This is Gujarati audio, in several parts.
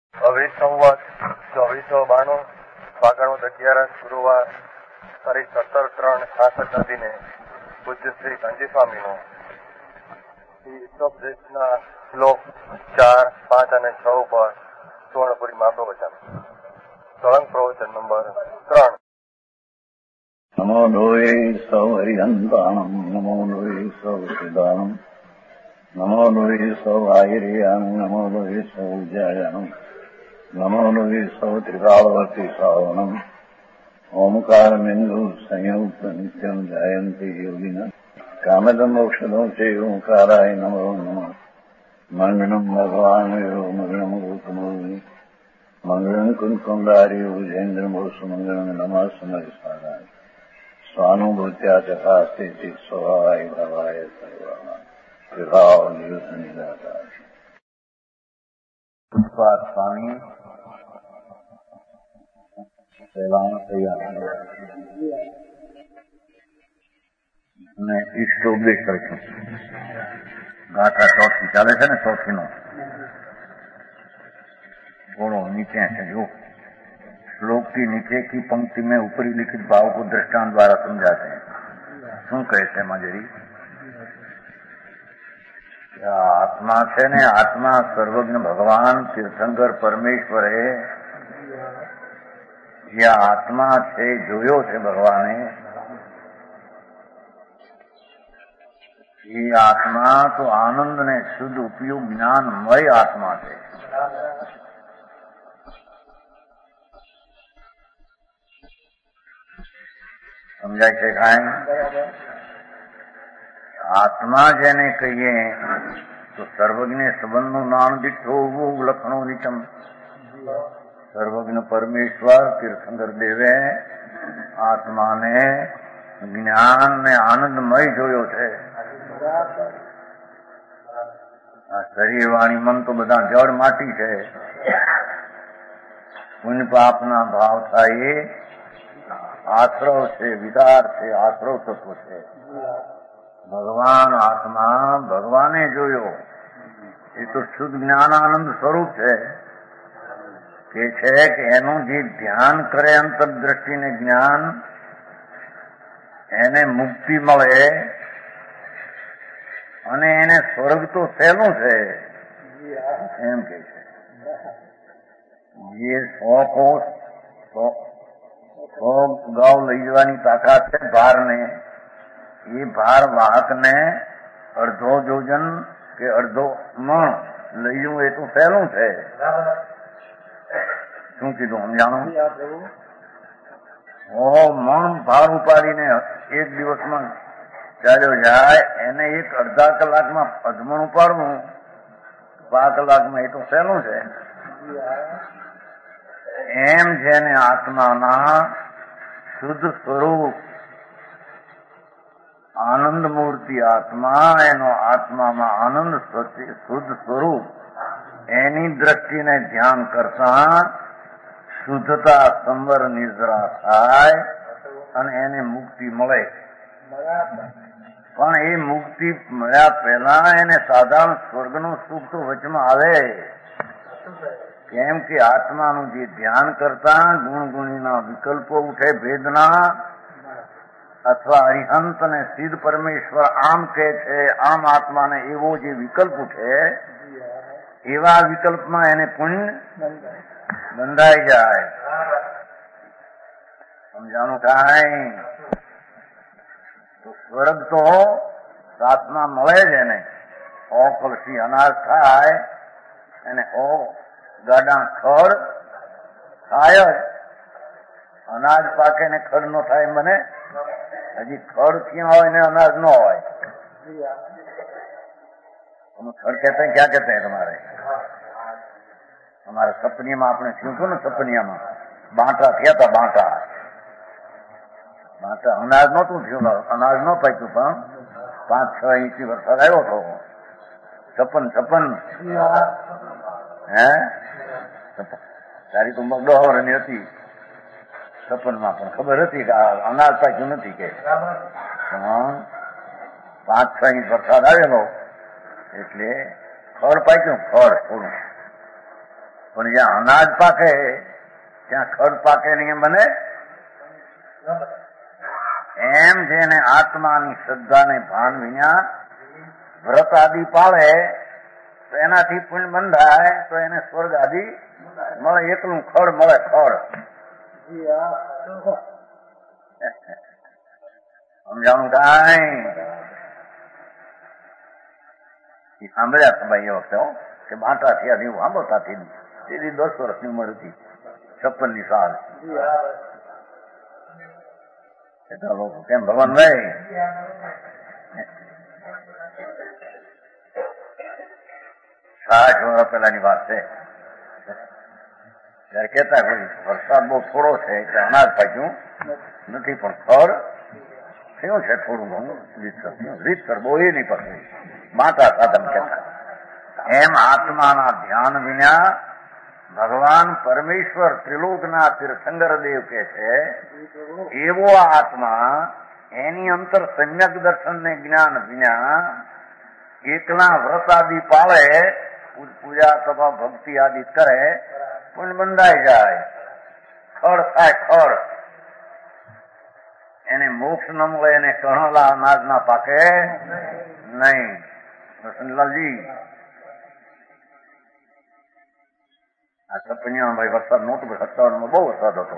અવિસંવત 2492 ફાગણ 11 ગુરુવાર તારીખ 17/3/66 પૂજ્ય શ્રી કાંજી સ્વામીનો ઈશ્વરદેશના શ્લોક 4, 5 અને 6 ઉપર સુવર્ણપુરી મહાપ્રવચન સળંગ પ્રવચન નંબર 3. નમો લોહે સૌ હરિહંતાણમ નમો લોહે સૌ સિદ્ધાણમ નમો લોહે સૌ આયર્યાણમ નમો લોહે સૌ જયાણમ નમો લોહે સૌ ત્રિકાળવર્તી શ્રાવણમ ઓમકારમિંદુ સંયુક્ત નિત્યમ જાયંતી યોગિના કામદમ મોક્ષદો છે ઓંકારાય નમો નમઃ મંગળમ ભગવાન મંગળમ ગૌતમોની મંગળમ કુંકુંડાર્યો જૈન્દ્રમોષ મંગળમ નમઃ સમયસ્વારાય સ્વાનુભૂત્યા ચકાસ્તે સ્વભાવાય ભવાય સર્વમાં વિભાવ નિયુત નિરાકાર પુષ્પાદ સ્વામી સેવામાં તૈયાર અને ઈષ્ટ ઉપદેશ કરીશું. ગાથા ચોથી ચાલે છે ને, ચોથીનો થોડો નીચે છે. જો श्लोक की नीचे की पंक्ति में ऊपरी लिखित भाव को दृष्टांत द्वारा समझाते हैं. શું કહે છે માજરી? આત્મા છે ને, આત્મા સર્વજ્ઞ ભગવાન તીર્થંકર પરમેશ્વર હે. જે આત્મા છે જોયો છે ભગવાને, એ આત્મા તો આનંદ ને શુદ્ધ ઉપયોગ જ્ઞાનમય આત્મા છે. સમજાય છે કાંઈ? આત્મા જેને કહીએ તો સર્વજ્ઞ સંબંધનું નામ દીઠો લખણો નીચમ. સર્વજ્ઞ પરમેશ્વર તીર્થંકર દેવે આત્માને જ્ઞાન ને આનંદમય જોયો છે. આ શરીર વાણી મન તો બધા જળ માટી છે. પુણ્ય પાપના ભાવ થાય એ આશ્રવ છે, વિકાર છે, આશ્રવ તત્વ છે. ભગવાન આત્મા ભગવાને જોયો એ તો શુદ્ધ જ્ઞાન આનંદ સ્વરૂપ છે. કે છે કે એનું જે ધ્યાન કરે અંતરદ્રષ્ટિને જ્ઞાન, એને મુક્તિ મળે અને એને સ્વર્ગ તો સહેલું છે એમ કે છે. જે 100 ગાઉ લઈ જવાની તાકાત છે ભારને, એ ભાર વાહકને અડધો જોજન કે અડધો મણ લઈ જવું એ તો સહેલું છે. શું કીધું સમજાણું? મણ ભાર ઉપાડીને એક દિવસમાં ચાલ્યો જાય, એને એક અડધા કલાકમાં અધમણ ઉપાડવું 5 કલાકમાં, એ તો સહેલું છે. એમ જેને આત્માના શુદ્ધ સ્વરૂપ આનંદ મૂર્તિ આત્મા, એનો આત્મામાં આનંદ શુદ્ધ સ્વરૂપ, એની દ્રષ્ટિને ધ્યાન કરતા શુદ્ધતા સંવર નિદ્રા થાય અને એને મુક્તિ મળે. પણ એ મુક્તિ મળ્યા પહેલા એને સાધારણ સ્વર્ગનું સુખ તો વચમાં આવે. કેમ કે આત્માનું જે ધ્યાન કરતા ગુણગુણીના વિકલ્પો ઉઠે ભેદના, અથવા અરિહંત અને સિદ્ધ પરમેશ્વર આમ કે છે, આમ આત્માને એવો જે વિકલ્પ ઉઠે, એવા વિકલ્પમાં એને પુણ્ય બંધાઈ જાય. સમજાણું કાંઈ? તો સ્વર્ગ તો આત્મા મળે જ એને. કલસી અનાજ થાય એને ગાડા ખડ થાય જ. અનાજ પાકે ને ખડ નો થાય મને? હજી ખડ ક્યાં હોય ને અનાજ ન હોય? ખડ કહેતા ક્યાં કહેતા હે તમારે? અમારે સપનિયામાં આપણે થયું હતું ને, સપનિયામાં બાંટા થયા હતા. બાંટા અનાજ નહોતું થયું, અનાજ ન પાક્યું, પણ 5-6 ઇંચથી વરસાદ આવ્યો હતો. છપ્પન હે તારી તો 10 વર્ષની હતી 56માં, પણ ખબર હતી કે અનાજ પાક્યું નથી કે. 5-6 ઇંચ વરસાદ આવેલો એટલે ખડ પાક્યું. ખડ થોડું પણ જ્યાં અનાજ પાકે ત્યાં ખડ પાકે નહીં એમ બને. એમ જેને આત્માની શ્રદ્ધાને ભાન વિના વ્રત આદિ પાળે તો એનાથી પુણ્ય બંધાય તો એને સ્વર્ગ આદિ મળે. એકલું ખડ મળે, ખડ. સમજાણું કાંઈ સાંભળ્યા હતા ભાઈ એ વખતે કે બાંટા થયા એવું સાંભળતા હતી. તેથી 10 વર્ષની ઉંમર હતી, 56ની સાલ. એટલા લોકો કેમ ભગવાન ભાઈ 60 વર્ષ પેલાની વાત છે. ત્યારે કેતા વરસાદ બહુ થોડો છે એટલે અનાજ પાક્યું નથી, પણ ખડ થયું છે થોડું ઘણું રીતસર બહુ એ નહીં પકડી માતા સાધન કહેતા. એમ આત્માના ધ્યાન વિના ભગવાન પરમેશ્વર ત્રિલોકના તીર્થંકર દેવ કે છે એવો આત્મા એની અંતર સમ્યક દર્શન ને જ્ઞાન વિના એકલા વ્રત આદિ પાળે, પૂજા તપા ભક્તિ આદિ કરે, પુણ્ય બંધાઈ જાય, ખડ થાય ખડ. એને મોક્ષ ન મળે, એને કણલા અનાજ ના પાકે નહીં. વસંતલાલજી આ કપનિયા ભાઈ વરસાદ નહોતો, 57 બહુ વરસાદ હતો.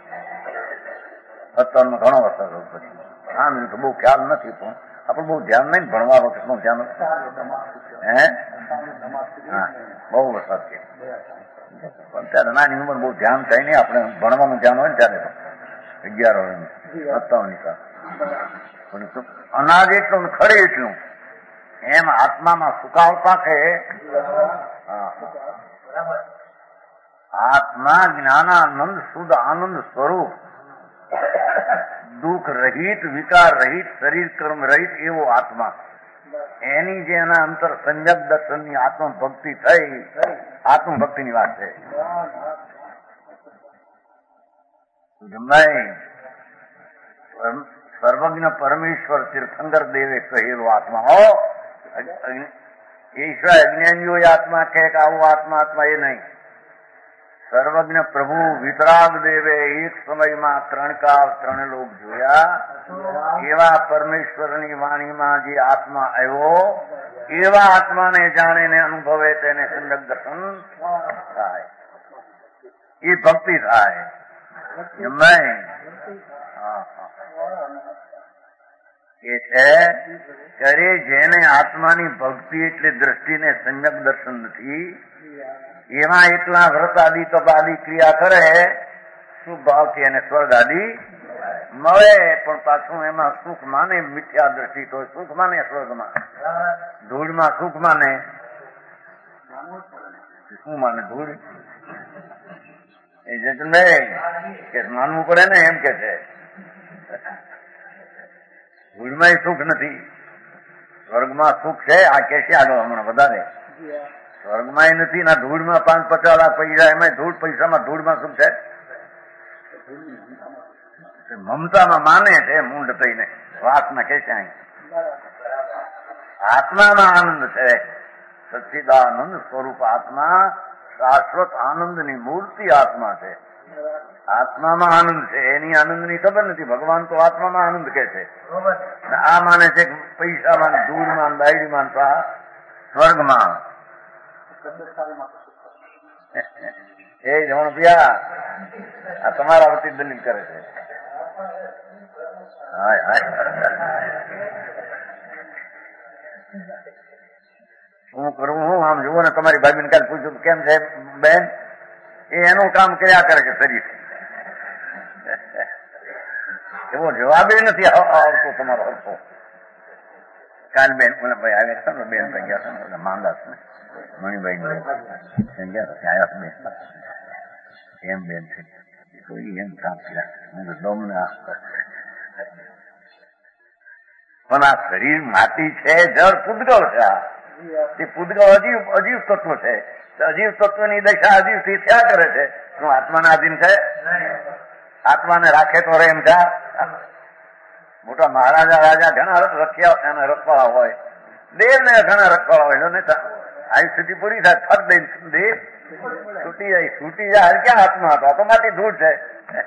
57 ઘણો વરસાદ હતો. પછી આમ તો બહુ ખ્યાલ નથી, પણ આપણે બહુ ધ્યાન નહીં, ભણવા વખતનું ધ્યાન હે. હા, બહુ વરસાદ છે. પણ ત્યારે નાની ઉંમર બહુ ધ્યાન થાય નહીં. આપણે ભણવાનું ધ્યાન હોય ને ત્યારે તો 11 વર્ષની 57ની સાલ. પણ અનાજ એટલું ખડે એટલું. એમ આત્મામાં સુકાળ પાકે. આત્મા જ્ઞાનાનંદ શુદ્ધ આનંદ સ્વરૂપ, દુઃખ રહિત, વિકાર રહિત, શરીર કર્મ રહિત એવો આત્મા. એની જે એના અંતર સંયક દર્શનની આત્મભક્તિ થઈ, આત્મભક્તિની વાત છે. સર્વજ્ઞ પરમેશ્વર તીર્થંકર દેવે કહેલો આત્મા હો. ઈશ્વર અજ્ઞાનીઓ આત્મા કહે કે આવો આત્મા આત્મા એ નહીં. સર્વજ્ઞ પ્રભુ વિતરાગ દેવે એક સમયમાં 3 કાળ 3 લોક જોયા. એવા પરમેશ્વરની વાણીમાં જે આત્મા આવ્યો, એવા આત્માને જાણીને અનુભવે તેને સંયક દર્શન થાય, એ ભક્તિ થાય. એમ નહીં એ છે ત્યારે જેને આત્માની ભક્તિ એટલે દ્રષ્ટિને સંયક દર્શન નથી, એમાં એટલા વ્રત આદિ તપ આદિ ક્રિયા કરે, શુભ ભાવથી એને સ્વર્ગ આદિ મળે. પણ પાછું એમાં સુખ માને, મિથ્યા દ્રષ્ટિ તો સુખ માને સ્વર્ગમાં, ધૂળમાં સુખ માને. શું માને? ધૂળ એ જતનભાઈ કે માનવું પડે ને, એમ કે છે ધૂળમાં સુખ નથી, સ્વર્ગમાં સુખ છે. આ કે છે આગળ હમણાં વધારે સ્વર્ગમાં નથી ના ધૂળમાં 5-50 લાખ પૈસા, એમાં ધૂળ પૈસામાં ધૂળમાં સુખ છે. મમતામાં માને છે મૂંડ થઈને, વાસના કે છે. આત્મામાં આનંદ છે, સચ્ચિદાનંદ સ્વરૂપ આત્મા, શાશ્વત આનંદની મૂર્તિ આત્મા છે. આત્મામાં આનંદ છે, એની આનંદની ખબર નથી. ભગવાન તો આત્મામાં આનંદ કે છે. આ માને છે પૈસામાં, ધૂળમાં, દાયડીમાં, સ્વર્ગમાં. એ જણ પિયા આ તમારા વતી દલીલ કરે છે. શું કરવું? હું આમ જુઓ ને, તમારી ભાભીને કાલે પૂછ્યું કેમ છે બેન, એ એનું કામ કર્યા કરે છે શરીર. એવો જવાબ નથી આવતો તમારો હરખો. કાલ બેન ભાઈ આવ્યા હતા ને, બેન ભાઈ ગયા હતા ને, માંદાસ ને મણિભાઈ ગયા બેન એમ બેન થઈ એમ કામ કર્યા. પણ આ શરીર માટી છે, જળ પૂતગળ છે. તે પૂતગળ અજીવ તત્વ છે. અજીવ તત્વની દશા અજીવથી થયા કરે છે. શું આત્માના આધીન છે? આત્માને રાખે તો એમ છે. મોટા મહારાજા રાજા ઘણા રખ્યા, એના રખવાળા હોય. દેવ ને ઘણા રખવાળા હોય. આવી સ્થિતિ પૂરી થાય ફટ દઈ દેહ છૂટી જાય ક્યાં આત્મા હતો? તો માંથી ધૂળ છે,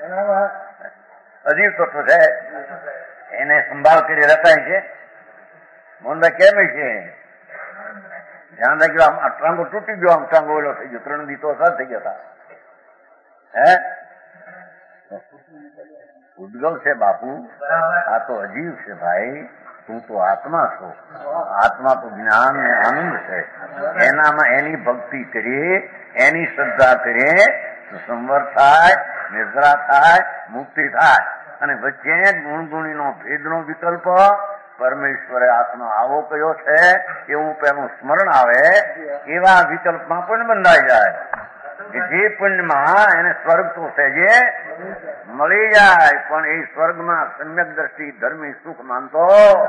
અજીવ તત્વ છે, એને સંભાળ કરી રખાય છે. મોહનભાઈ કેમ છે? ધ્યાન રાખ્યું. આમ આ ટ્રાંગો તૂટી ગયો, આમ ટ્રાંગો ઓલો થઈ ગયો, 3 દિવસો સાથ થઈ ગયા હતા. હે ઉદ્ગલ છે બાપુ, આ તો અજીવ છે ભાઈ. તું તો આત્મા છો. આત્મા તો જ્ઞાન ને આનંદ છે. એનામાં એની ભક્તિ કરીએ, એની શ્રદ્ધા કરીએ તો સંવર થાય, નિદ્રા થાય, મુક્તિ થાય. અને વચ્ચે ગુણગુણીનો ભેદનો વિકલ્પ પરમેશ્વરે આત્મા આવો કયો છે એવું પેલું સ્મરણ આવે. એવા વિકલ્પમાં પણ બંધાઈ જાય કે જે પુણ્યમાં એને સ્વર્ગ તો સહેજે મળી જાય, પણ એ સ્વર્ગમાં સમ્યક દ્રષ્ટિ ધર્મી સુખ માનતો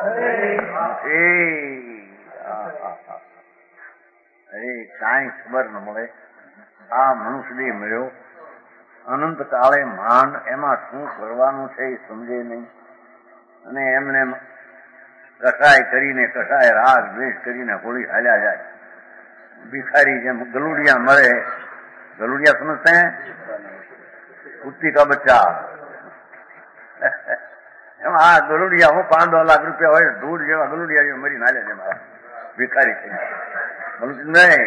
કાંઈ ખબર ન મળે. આ મનુષ્ય દેહ મળ્યો, અનંત કાળે માંડ એમાં શું કરવાનું છે એ સમજે નહીં. અને એમને કસાય કરીને, કસાય રાગ દ્વેષ કરીને હોળી હાલ્યા જાય. ભિખારી જેમ ગલુડિયા મળે, ગલુડિયા સમજते हैं, कुत्ती का बच्चा. એમાં આ ગલુડિયા હું 5-10 લાખ રૂપિયા હોય ધૂળ જેવા ગલુડિયા મરી નાલે છે મારા ભિખારી થઈ નહીં.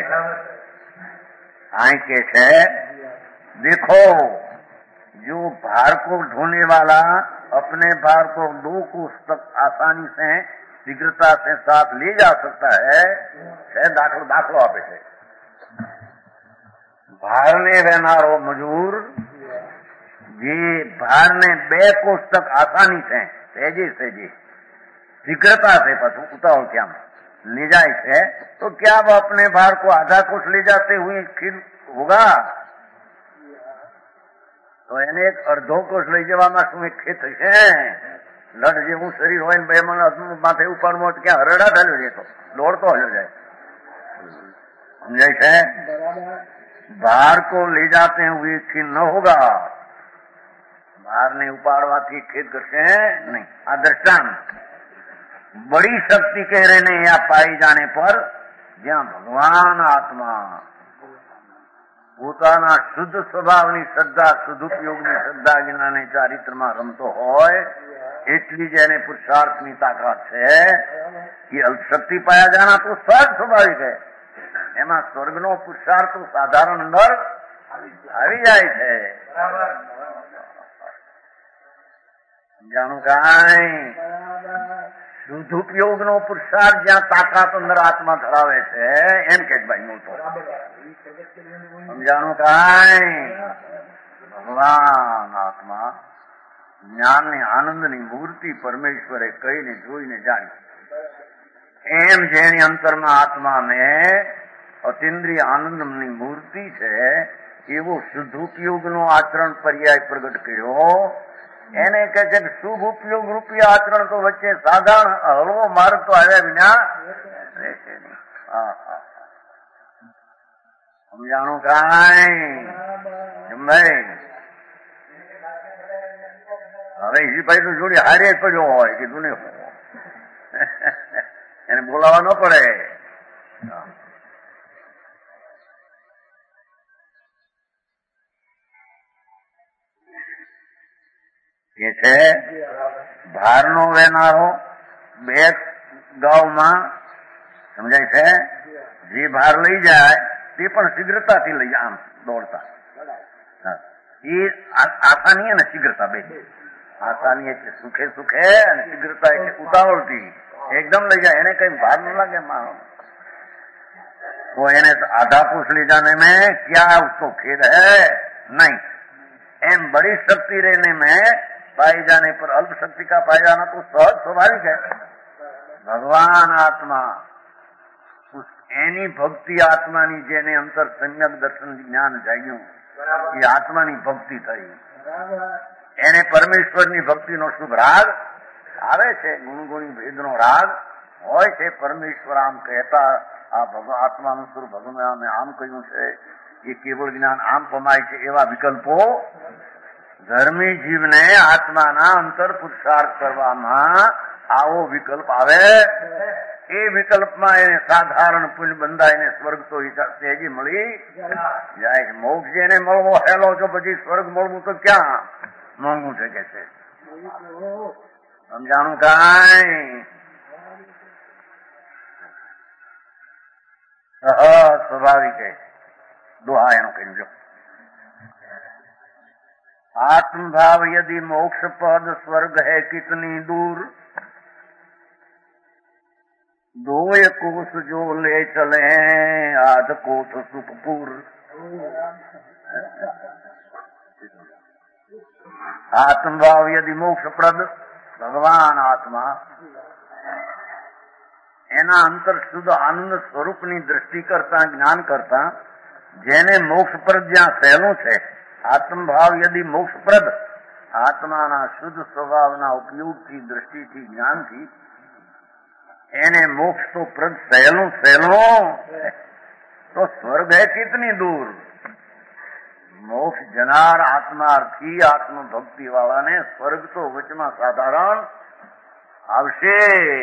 આ કે છે देखो जो भार को ढोने वाला अपने भार को 2 कोस तक आसानी से शीघ्रता से साथ ले जा सकता है. દાખલો આપે છે. ભારને રહેનારો મજૂર જે ભારને 2 कोस तक आसानी से सहजे शीघ्रता से पाछू उतावળ क्या ले जाए છે, तो क्या वो अपने भार को आधा कोस ले जाते हुए फिर होगा? તો એને એક અડધો કોષ લઈ જવામાં શું એક ખેત છે? લડ જેવું શરીર હોય ને બે મને માથે ઉપાડવો ક્યાં હરડા ચાલ્યો જાય તો દોડતો હલ્યો જાય. સમજાય છે? ભાર को ले जाते हुए फिर न होगा. ભારને ઉપાડવાથી ખેત કરશે નહીં. આ દ્રષ્ટાંત बड़ी शक्ति कह रहे ने या पाई जाने पर જ્યાં ભગવાન આત્મા પોતાના શુદ્ધ સ્વભાવની શ્રદ્ધા, સદુપયોગની શ્રદ્ધા જ્ઞાને ચારિત્રમાં રમતો હોય એટલી જ એને પુરુષાર્થની તાકાત છે કે અલ્પશક્તિ પાયા જાના તો સહજ સ્વાભાવિક है. એમાં સ્વર્ગનો પુરુષાર્થ તો સાધારણ અંદર આવી જાય છે. સમજાણું કાંઈ? શુદ્ધુપયોગનો પુરુષાર્થ જ્યાં તાકાત અંદર આત્મા ધરાવે છે એમ કે ભાઈ હું તો સમજાણું કાંઈ? ભગવાન આત્મા જ્ઞાનની આનંદની મૂર્તિ પરમેશ્વરે કહીને જોઈને જાણી. એમ જેની અંતરમાં આત્માને અતિન્દ્રિય આનંદની મૂર્તિ છે એવો શુદ્ધુપયોગનો આચરણ પર્યાય પ્રગટ કર્યો. એને કહે છે કે શુભ ઉપયોગ રૂપી આચરણ તો વચ્ચે સાધારણ હળવો માર્ગ તો આવ્યા વિના રહેશે નહીં. સમજાણું કાંઈ? હવે ઈજીભાઈ તો જોડે હારે પડ્યો હોય કીધું ને એને બોલાવા ન પડે. એ છે ભારનો વેનારો 2 ગાઉમાં સમજાય છે. જે ભાર લઈ જાય તે પણ શીઘ્રતાથી લઈ જાય, આમ દોડતા. એ આસાની અને શીઘ્રતા બે. આસાની એટલે સુખે સુખે અને શીઘ્રતા એટલે ઉતાવળથી એકદમ લઈ જાય. એને કઈ ભાર ન લાગે મારો તો એને આधा कोस ले जाने में क्या उसको खेद है? नहीं. एम बड़ी शक्ति रहने में पाए जाने पर अल्प शक्ति का पाया जाना तो सहज स्वाभाविक है. भगवान आत्मा એની ભક્તિ આત્માની જેને અંતર સમ્યક દર્શન જ્ઞાન જાગ્યું એ આત્માની ભક્તિ થઈ. એને પરમેશ્વરની ભક્તિનો શુભ રાગ આવે છે. ગુણગુણી ભેદનો રાગ હોય છે. પરમેશ્વર આમ કહેતા આ આત્માનું સ્વરૂપ ભગવાને આમ કહ્યું છે એ કેવળ જ્ઞાન આમ પમાય છે એવા વિકલ્પો ધર્મી જીવને આત્માના અંતર પુરુષાર્થ કરવામાં આવો વિકલ્પ આવે એ વિકલ્પમાં એને સાધારણ પુણ્ય બંધા એને સ્વર્ગ તો સહેજી મળી જાય. મોક્ષ જેને મળવો હેલો છો પછી સ્વર્ગ મળવું તો ક્યાં મોંઘું છે કે છે. સમજાણું કાંઈ સ્વાભાવિક है. दोहा एनो कही जो आत्मभाव यदि मोक्ष पद स्वर्ग है कितनी दूर, दोय कोस जो ले चले आध कोस सुखपुर. आत्मभाव यदि मोक्ष प्रद भगवान आत्मा એના અંતર શુદ્ધ આનંદ સ્વરૂપની દ્રષ્ટિ કરતા જ્ઞાન કરતા જેને મોક્ષપ્રદ જ્યાં સહેલું છે આત્મભાવ યદિ મોક્ષપ્રદ આત્માના શુદ્ધ સ્વભાવના ઉપયોગથી દ્રષ્ટિથી જ્ઞાનથી એને મોક્ષ તો પ્રદ સહેલું તો સ્વર્ગ હે કિતની દૂર. મોક્ષ જનાર આત્માર્થી આત્મભક્તિ વાળાને સ્વર્ગ તો વચમાં સાધારણ આવશે.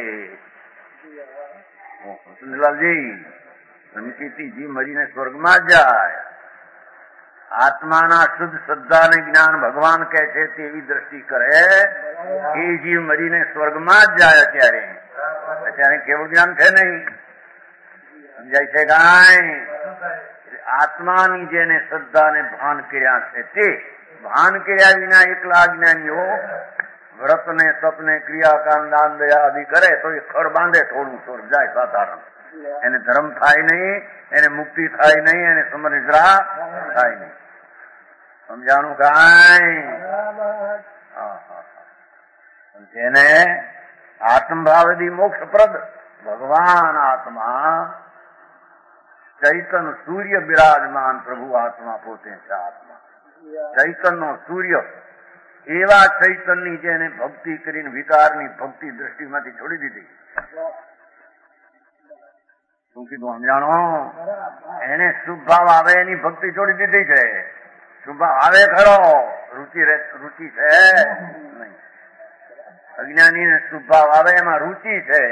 સુંદરલાલજી સંકેતીજી મરીને સ્વર્ગમાં જાય. આત્માના શુદ્ધ શ્રદ્ધા ને જ્ઞાન ભગવાન કહે છે તેવી દ્રષ્ટિ કરે એ જીવ મરીને સ્વર્ગમાં જ જાય. અત્યારે કેવું જ્ઞાન છે નહીં સમજાય છે કાંઈ. આત્માની જેને શ્રદ્ધા ને ભાન કર્યા છે તે ભાન કર્યા વિના એકલા અજ્ઞાનીઓ વ્રત ને તપ ને ક્રિયાકાંડ દાન દયા આદિ કરે તો એ ખડ બાંધે થોડું સ્વર્ગ જાય સાધારણ. એને ધર્મ થાય નહીં, એને મુક્તિ થાય નહીં, એને સમનિદ્રા થાય નહીં. સમજાણું કાંઈ. જેને આત્મભાવથી મોક્ષપ્રદ ભગવાન આત્મા ચૈતન સૂર્ય બિરાજમાન પ્રભુ આત્મા પોતે છે. આત્મા ચૈતનનો સૂર્ય એવા ચૈતનની જેને ભક્તિ કરીને વિકારની ભક્તિ દ્રષ્ટિમાંથી છોડી દીધી. શું કીધું સમજાણો? એને શુભ ભાવ આવે એની ભક્તિ છોડી દીધી છે. શુભ ભાવ આવે ખરો, રુચિ છે નહીં. અજ્ઞાનીને શુભ ભાવ આવે એમાં રુચિ છે.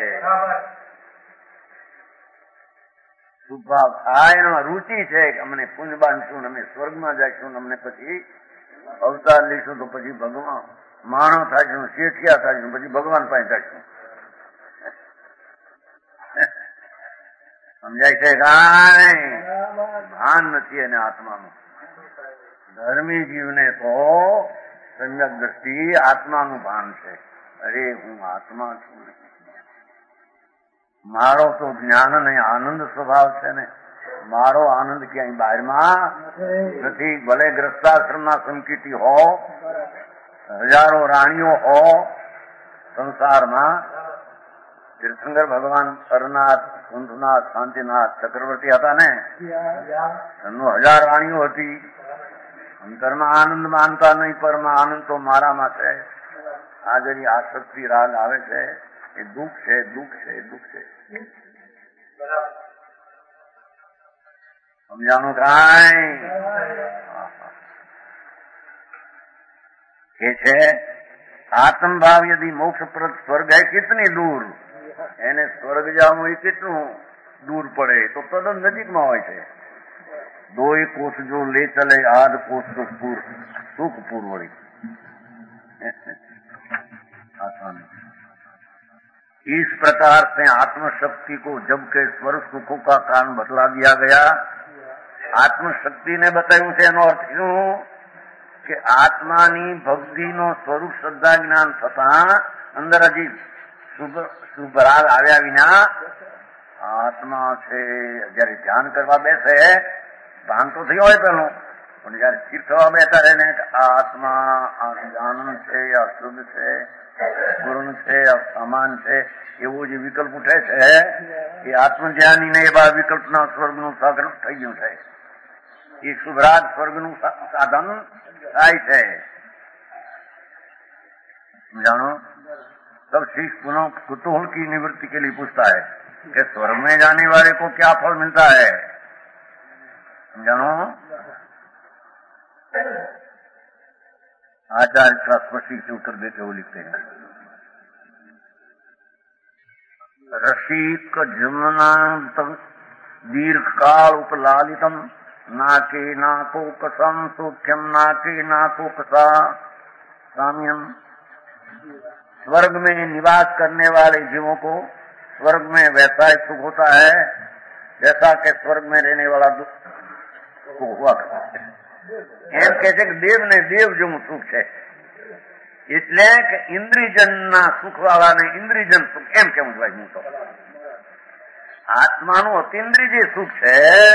શુભ ભાવ થાય એમાં રુચિ છે કે અમને પુણ્ય બાંધશું, અમે સ્વર્ગમાં જઈશું, અમને પછી અવતાર લઈશું તો પછી ભગવાન માણસ થાશું, શેઠિયા થાશું, પછી ભગવાન પાસે થાશું. સમજાય છે કાંઈ? ભાન નથી એને આત્માનું. ધર્મી જીવને તો સમ્યક દ્રષ્ટિ આત્માનું ભાન છે. અરે હું આત્મા છું, મારો તો જ્ઞાન ને આનંદ સ્વભાવ છે ને, મારો આનંદ ક્યાંય બહારમાં નથી. ભલે ગ્રસ્તાશ્રમના સંકીર્તિ હો, હજારો રાણીઓ હો સંસારમાં, તીર્થંકર ભગવાન હરનાથ, કુંભનાથ, શાંતિનાથ ચક્રવર્તી હતા ને, એમનો 1000 રાણીઓ હતી. અંતરમાં આનંદ માનતા નહીં, પરમાં આનંદ તો મારામાં છે. આ જરી આસક્તિ રાગ આવે છે એ દુઃખ છે, દુઃખ છે, દુઃખ છે. સમજાણું કાંઈ? એ છે આત્મભાવ યદિ મોક્ષપ્રદ સ્વર્ગ હે કિતની દૂર. એને સ્વર્ગ જવું એ કેટલું દૂર પડે તો તદ્દન નજીકમાં હોય છે. 2 કોષ જો લે ચલે આધ કોષ સુખપુર વળી. इस प्रकार से आत्मशक्ति को जब के स्वर्ग सुखों का कारण बतला दिया गया. आत्मशक्ति ने बताયું છે એનો અર્થ શું કે આત્માની ભક્તિનો સ્વરૂપ શ્રદ્ધા જ્ઞાન થતા અંદર હજી શુભ રાગ આવ્યા વિના આત્મા છે. જયારે ધ્યાન કરવા બેસે ભાન તો થયો હોય પેલું, પણ જયારે સ્થિર થવા બેઠા રહે ને આત્મા આનંદ છે, અશુદ્ધ છે, પૂર્ણ છે, સમાન છે, એવો જે વિકલ્પ ઉઠે છે એ આત્મજ્ઞાનીને એવા વિકલ્પના સ્વર્ગનું સાધન થઈ ગયું છે. એ શુભરાગ સ્વર્ગનું સાધન થાય છે. जानो तब शिष्य पुनः कुतूहल की निवृत्ति के लिए पूछता है कि स्वर्ग में जाने वाले को क्या फल मिलता है. जानो आचार्य शास्त्री से उत्तर देते हुए लिखते हैं, रसिक जमुना दीर्घ काल उपलालितम नाके नाको कसम सूक्ष्म नाके नाको कसा साम्यम। स्वर्ग में निवास करने वाले जीवों को स्वर्ग में वैसा ही सुख होता है जैसा कि स्वर्ग में रहने वाला दुख हुआ करता है। એમ કે છે કે દેવને દેવ જેવું સુખ છે, એટલે કે ઇન્દ્રિયજનના સુખવાળાને ઇન્દ્રિયજન સુખ એમ કેવું જોઈએ. હું તો આત્માનું અતિન્દ્રિય જે સુખ છે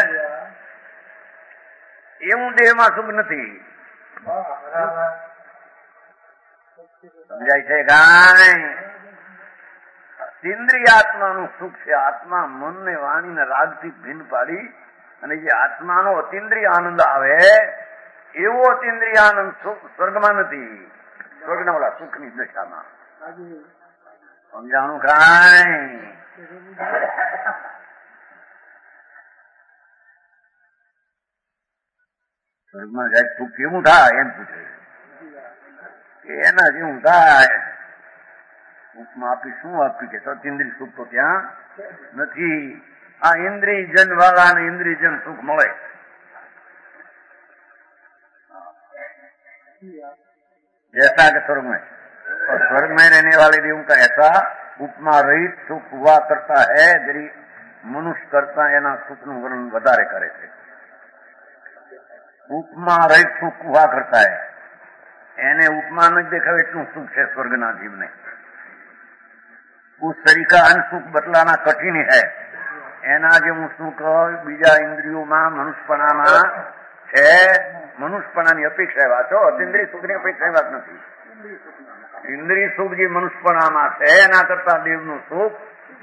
એવું દેહમાં સુખ નથી. સમજાય છે ગાય? ઇન્દ્રિય આત્માનું સુખ છે. આત્મા મનને વાણીને રાગથી ભિન્ન પાડી અને જે આત્માનો અતિન્દ્રિય આનંદ આવે એવો અતિન્દ્રિય આનંદ સુખ સ્વર્ગમાં નથી, સ્વર્ગના ઓલા સુખની દશામાં. સમજાણું કાંઈ? સ્વર્ગમાં જાય સુખ કેવું થાય એમ પૂછે, એના જેવું થાય. સુખમાં આપી શું આપ્યું કે સતિન્દ્રિય સુખ તો ત્યાં નથી. આ ઇન્દ્રિયજન વાળાને ઇન્દ્રિયજન સુખ મળે. जैसा कि स्वर्ग में, और स्वर्ग में रहने वाले देवों का ऐसा उपमा रहित सुख हुआ करता है जरी मनुष्य करता एना सुखનું વર્ણન વધારે કરે છે. ઉપમા રહિત સુખ હુआ करता है, એને ઉપમા ન દેખાવે એટલું સુખ છે સ્વર્ગના જીવને. उस तरीका अन्य सुख बतलाना कठिन है. એના જેવું સુખ બીજા ઇન્દ્રિયોમાં મનુષ્યપણામાં છે. મનુષ્યપણાની અપેક્ષા વાંચો, અતિન્દ્રિય સુખની અપેક્ષા વાત નથી. ઇન્દ્રિય સુખ જે મનુષ્યપણામાં છે એના કરતા દેવનું સુખ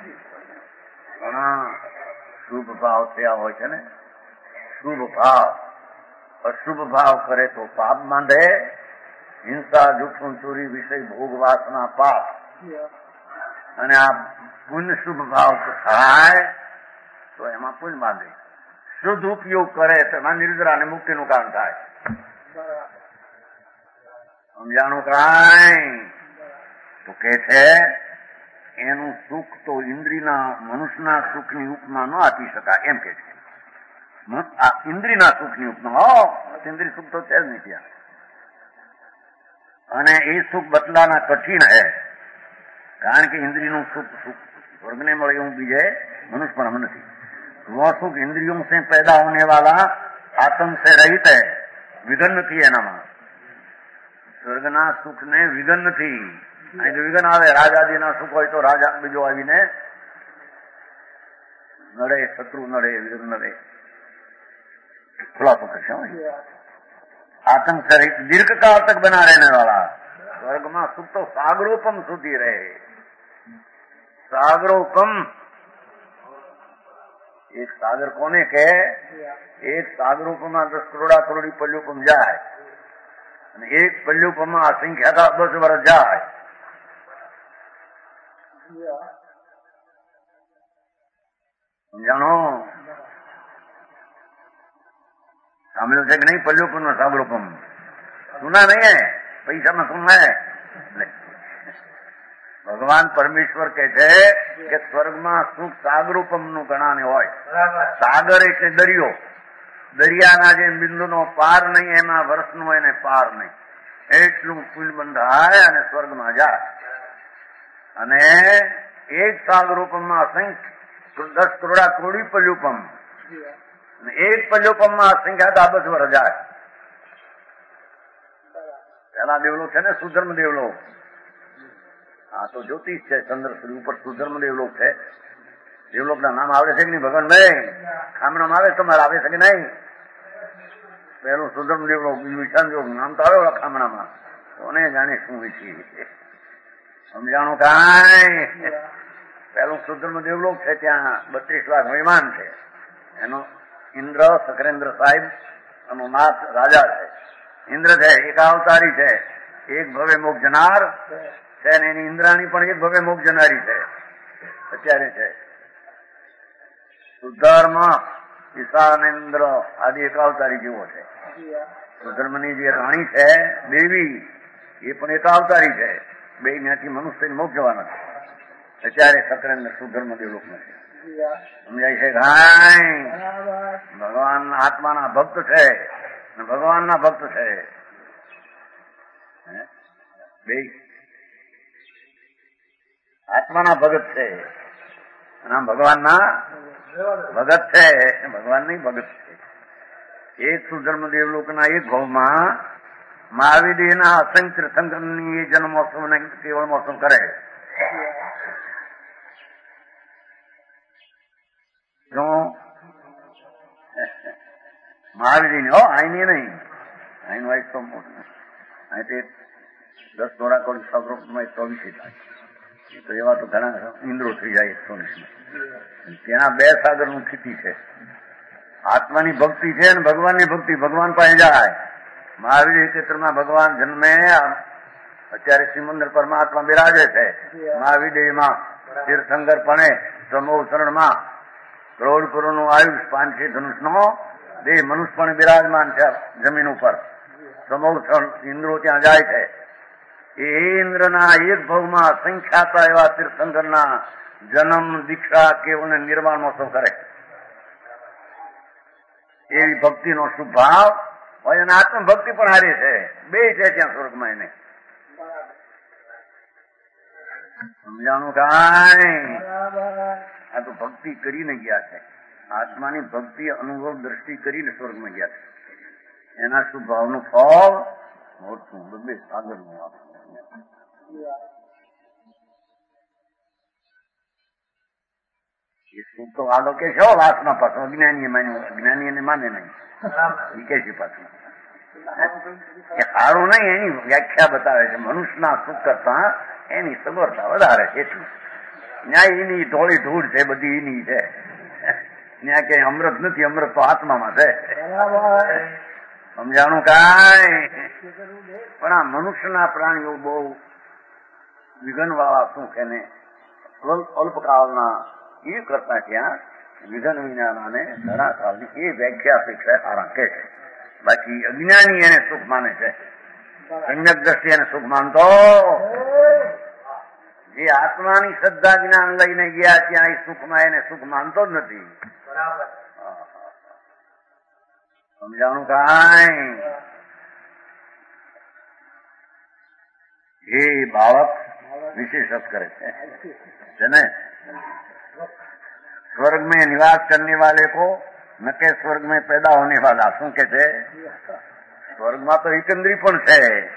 ઘણા શુભ ભાવ થયા હોય છે ને. શુભ ભાવ અશુભ ભાવ કરે તો પાપ બાંધે. હિંસા, જૂઠું, ચોરી, વિષય, ભોગ, વાસના, પાપ. અને આ પુણ્ય શુભ ભાવ થાય તો એમાં પુણ્ય બાંધે. શુદ્ધ ઉપયોગ કરે તો એમાં નિર્જરા અને મુક્તિનું કારણ થાય. સમજાણું કાંઈ? તો કે છે એનું સુખ તો ઇન્દ્રિયના મનુષ્યના સુખની ઉપમા ન આપી શકાય એમ કે છે. આ ઇન્દ્રિયના સુખની ઉપમા, ઇન્દ્રિય સુખ તો છે જ નહીં ત્યાં. અને એ સુખ બતલાના કઠિન હે, કારણ કે ઇન્દ્રિયનું સુખ સ્वर्गने મળે એવું બીજે મનુષ્યપણામાં નથી. वो सुख इंद्रियों से पैदा होने वाला आत्म से रहित है, विघन નથી એનામાં. સ્વર્ગના સુખને વિઘન નથી. અહીં જો વિઘન આવે, રાજાદીના સુખ હોય તો રાજા બીજો આવીને નડે, શત્રુ નડે, વિઘન નડે, ખુલાસો કરશે. आत्म से रहित दीर्घ काल तक बना रहने वाला. स्वर्गમાં સુખ તો સાગરોપમ સુધી રહે. सागरोपम, एक सागर कोने के, एक सागरोपमा 10 करोड़ा करोड़ी पल्योपम जाए અને એક પલ્યોપમાં અસંખ્યાતા 10 વર્ષ જાય. સમજાણો? સાંભળ્યું છે કે નહીં? પલ્યોપમ નો સાગરોપમ સુના નહીં હે, પૈસામાં સુના હે. ભગવાન પરમેશ્વર કહે છે કે સ્વર્ગમાં સુખ સાગરોપમનું ગણાને હોય. સાગર એટલે દરિયો. દરિયાના જે બિંદુનો પાર નહીં એમાં વર્ષનો એને પાર નહીં. એટલું પુલ બંધાય અને સ્વર્ગમાં જાય. અને એક સાગરોપમમાં અસંખ્ય 10 કરોડા કરોડી પલ્યુપમ, અને એક પલ્યુપમમાં અસંખ્યા 10 વર્ષ જાય. પેલા દેવલોક છે ને સુધર્મ દેવલોક, આ તો જ્યોતિષ છે. ચંદ્રસૂર્ય ઉપર સુધર્મ દેવલોક છે. દેવલોક ના નામ આવડે છે કે નહીં ભગવાન? નહીં. ખામણામાં આવે તમારે આવે છે કે નહીં? પેલું સુધર્મ દેવલોક, બીજું ઈશાન દેવલોક. નામ તો આવે ખામણામાં, કોને જાણે શું છે. સમજાણું કાંઈ? પેલું સુધર્મ દેવલોક છે, ત્યાં 32 લાખ મહેમાન છે. એનો ઇન્દ્ર સકરેન્દ્ર સાહેબ એનો નાથ રાજા છે. ઇન્દ્ર છે, એક અવતારી છે, એક ભવ્ય મોક્ષ જનાર છે, અને એની ઇન્દ્રાણી પણ એક ભવ્ય મોક્ષ જનારી છે. અત્યારે છે સુધર્મ, ઈશાનેન્દ્ર આદિ એક અવતારી જેવો છે. સુધર્મની જે રાણી છે દેવી, એ પણ એક અવતારી છે. બે ત્યાંથી મનુષ્ય મોક્ષ જવાના છે. અત્યારે સકરેન્દ્ર સુધર્મ દેવલોકમાં છે. સમજાય છે? ભગવાન આત્માના ભક્ત છે, ભગવાનના ભક્ત છે. બે આત્માના ભગત છે, આમ ભગવાનના ભગત છે. ભગવાનની ભગત છે. એક સુધર્મ દેવલોકના એક ભાવમાં મહાવીરના અસંખ્ય તીર્થંકરની એ જન્મોત્સવ ને કેવળ મહોત્સવ કરે. મહાવીરની આઈની નહીં, આઈનું એક તો મોટું. અહીં તે 10 દોરા કરોડ સૌમાં 24 થાય. તો એવા તો ઘણા ઇન્દ્રો થઈ જાય 100. ત્યાં 2 સાગરનું સ્થિતિ છે. આત્માની ભક્તિ છે ને ભગવાનની ભક્તિ. ભગવાન પાસે જાય. મહાવીર ક્ષેત્રમાં ભગવાન જન્મે. અત્યારે શ્રીમંદર પરમાત્મા બિરાજે છે. મહાવીરમાં તીર્થંકર પણે સમૂહ શરણમાં કરોડ કરોડનું આયુષ 5 ધનુષનો દેહ મનુષ્ય પણ બિરાજમાન છે જમીન ઉપર. સમૂહ શરણ ઇન્દ્રો ત્યાં જાય છે. એ ઇન્દ્રના એક ભાવમાં અસંખ્યાતા એવા તીર્થંકરના જન્મ, દીક્ષા, કેવળ નિર્વાણ મહોત્સવ કરે. એવી ભક્તિનો શુભ ભાવ હોય અને આત્મભક્તિ પણ હારી છે. બે છે ત્યાં સ્વર્ગમાં. એને સમજાણું કાંઈ? આ તો ભક્તિ કરીને ગયા છે. આત્માની ભક્તિ અનુભવ દ્રષ્ટિ કરીને સ્વર્ગમાં ગયા છે. એના શુભ ભાવનું ફળ મોટું 2 સાગરનું આપે. એ સુખ તો આલો કે છો વાસના પાછો અજ્ઞાની માન્યું. અજ્ઞાની એને માને નહીં. એ કે છે પાછું એ સારું નહીં. એની વ્યાખ્યા બતાવે છે. મનુષ્યના સુખ કરતા એની સગવડતા વધારે છે. એટલું ન્યાય એની ધોળી ધૂળ છે. બધી એની છે. ત્યાં ક્યાંય અમૃત નથી. અમૃત તો આત્મામાં છે. સમજાણું કાંઈ? પણ આ મનુષ્યના પ્રાણીઓ બહુ વિઘનવાળા સુખ એને અલ્પકાળના એ કરતા ત્યાં વિઘન વિજ્ઞાનાને ઘણા કાળની એ વ્યાખ્યા અપેક્ષા સારા કે છે. બાકી અજ્ઞાની એને સુખ માને છે. સમ્યક દ્રષ્ટિ એને સુખ માનતો. જે આત્માની શ્રદ્ધા જ્ઞાન લઈને ગયા ત્યાં એ સુખમાં એને સુખ માનતો જ નથી. સમજાણું કાંઈ? એ બાળક विशेष करे है ना। स्वर्ग में निवास करने वाले को न के स्वर्ग में पैदा होने वाला शू के छे स्वर्ग में तो एकंद्री पण छे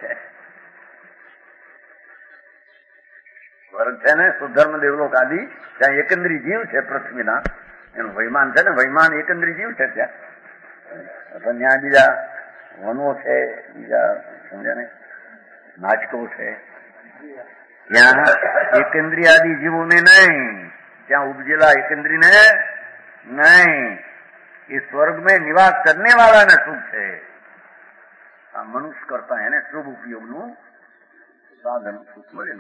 स्वर्ग है ने सुधर्म देवलोक आदि त्या एकंद्री जीव है पृथ्वीना एनु वैमान है ने वैमान एकंद्री जीव है त्या त्या बीजा वनो है बीजा समझे ने नाटको है यहाँ एकंद्री आदि जीवों ने नहीं क्या उपजेला एकंद्री ने नहीं ये स्वर्ग में निवास करने वाला ने सुख है मनुष्य करता है ने शुभ उपयोग नु साधन सुख मळे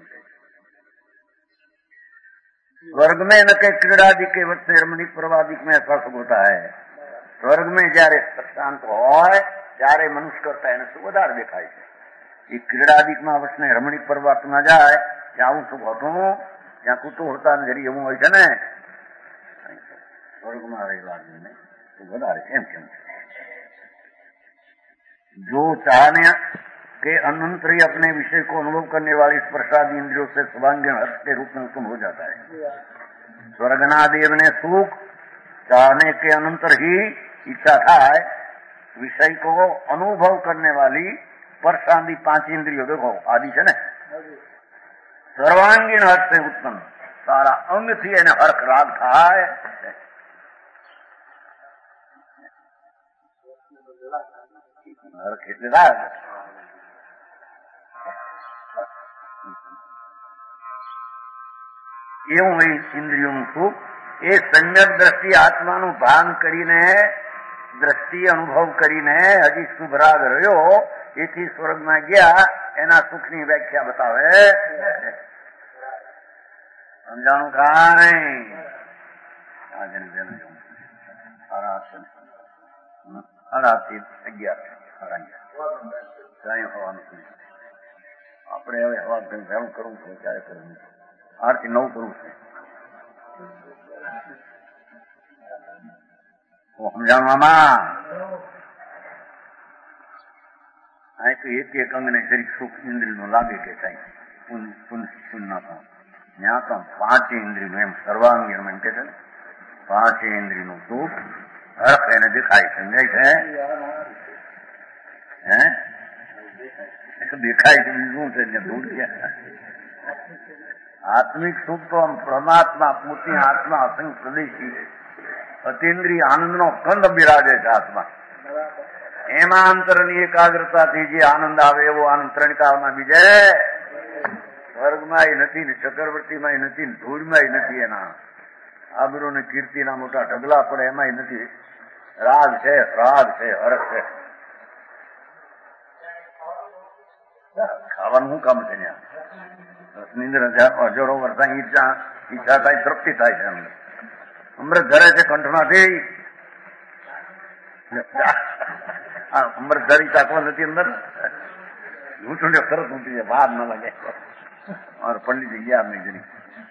स्वर्ग में न के क्रीड़ादि के वक्त रमणीक प्रवादिक में ऐसा सुख होता है। स्वर्ग में जયારે शांत होय ત્યારે मनुष्य करता है सुख વધારે દેખાય છે। ये क्रीड़ादिक में अवश्य रमणीक पर्वत में जाए ત્યાં સુખ હતું ત્યાં કુતૂહલતા જરી એવું હોય છે ને સ્વર્ગમાં રહેલા ને સુખ વધારે કેમ કેમ जो चाहने के अनंतर ही अपने विषय को अनुभव करने वाली स्पर्शादि इंद्रियों से स्वांगीण हर्ष के रूप में उत्पन्न हो जाता है। स्वर्गनादेव ने सुख चाहने के अनंतर ही इच्छा था विषय को अनुभव करने वाली स्पर्शादि 5 इंद्रियों देखो आदि है ने सर्वांगीण हर्ष से उत्पन्न सारा अंग थी एने हर्ष राग था हर्ष એટલે રાગ એવું એ ઇન્દ્રિયોનું સુખ એ સમ્યક દ્રષ્ટિ આત્માનું ભાન કરીને દ્રષ્ટિ અનુભવ કરીને હજી શુભ રાગ રહ્યો એથી સ્વર્ગમાં ગયા એના સુખની વ્યાખ્યા બતાવે સમજાણું કાંઈ આગળ સાડા 8 થી 11 કઈ હોવાનું આપણે હવે હવા ભેમ કરવું છે, ક્યારે કરવું 8 થી 9 કરવું છે. સમજાણવામાં અહીં તો એક અંગને જરીક સુખ ઇન્દ્રિય નું લાગે કે કઈ પુન ના થાય. ત્યાં તો 5 ઇન્દ્રિયનું એમ સર્વાંગીણ એમ કે છે ને, 5 ઇન્દ્રિયનું સુખ હરખ એને દેખાય. સમજાય છે? દેખાય છે શું છે દૂર ગયા. આત્મિક સુખ તો આમ પરમાત્મા પોતે આત્મા અસંગ પ્રદેશી અતિન્દ્રિય આનંદનો કંદ બિરાજે છે આત્મા. એમાં અંતરની એકાગ્રતાથી જે આનંદ આવે એવો આનંદ ત્રણકાળમાં બીજે સ્વર્ગમાં નથી ને ચક્રવર્તીમાં નથી ને ધૂળમાં નથી. એના આબરૂ ને કીર્તિના મોટા ઢગલા પડે એમાં નથી. રાગ છે, રાગ છે, હરખ છે. ખાવાનું શું કામ છે ત્યાં? નિંદ્ર હજારો વર્ષ ઈચ્છા થાય, તૃપ્તિ થાય છે. અમૃત ધરે છે કંઠમાંથી. અમૃત ધરી ચાકવા નથી અંદર. ઘૂંટું તરત ઊંચી જાય, બહાર ન લાગે. પંડિત ગયા નહીં જરી.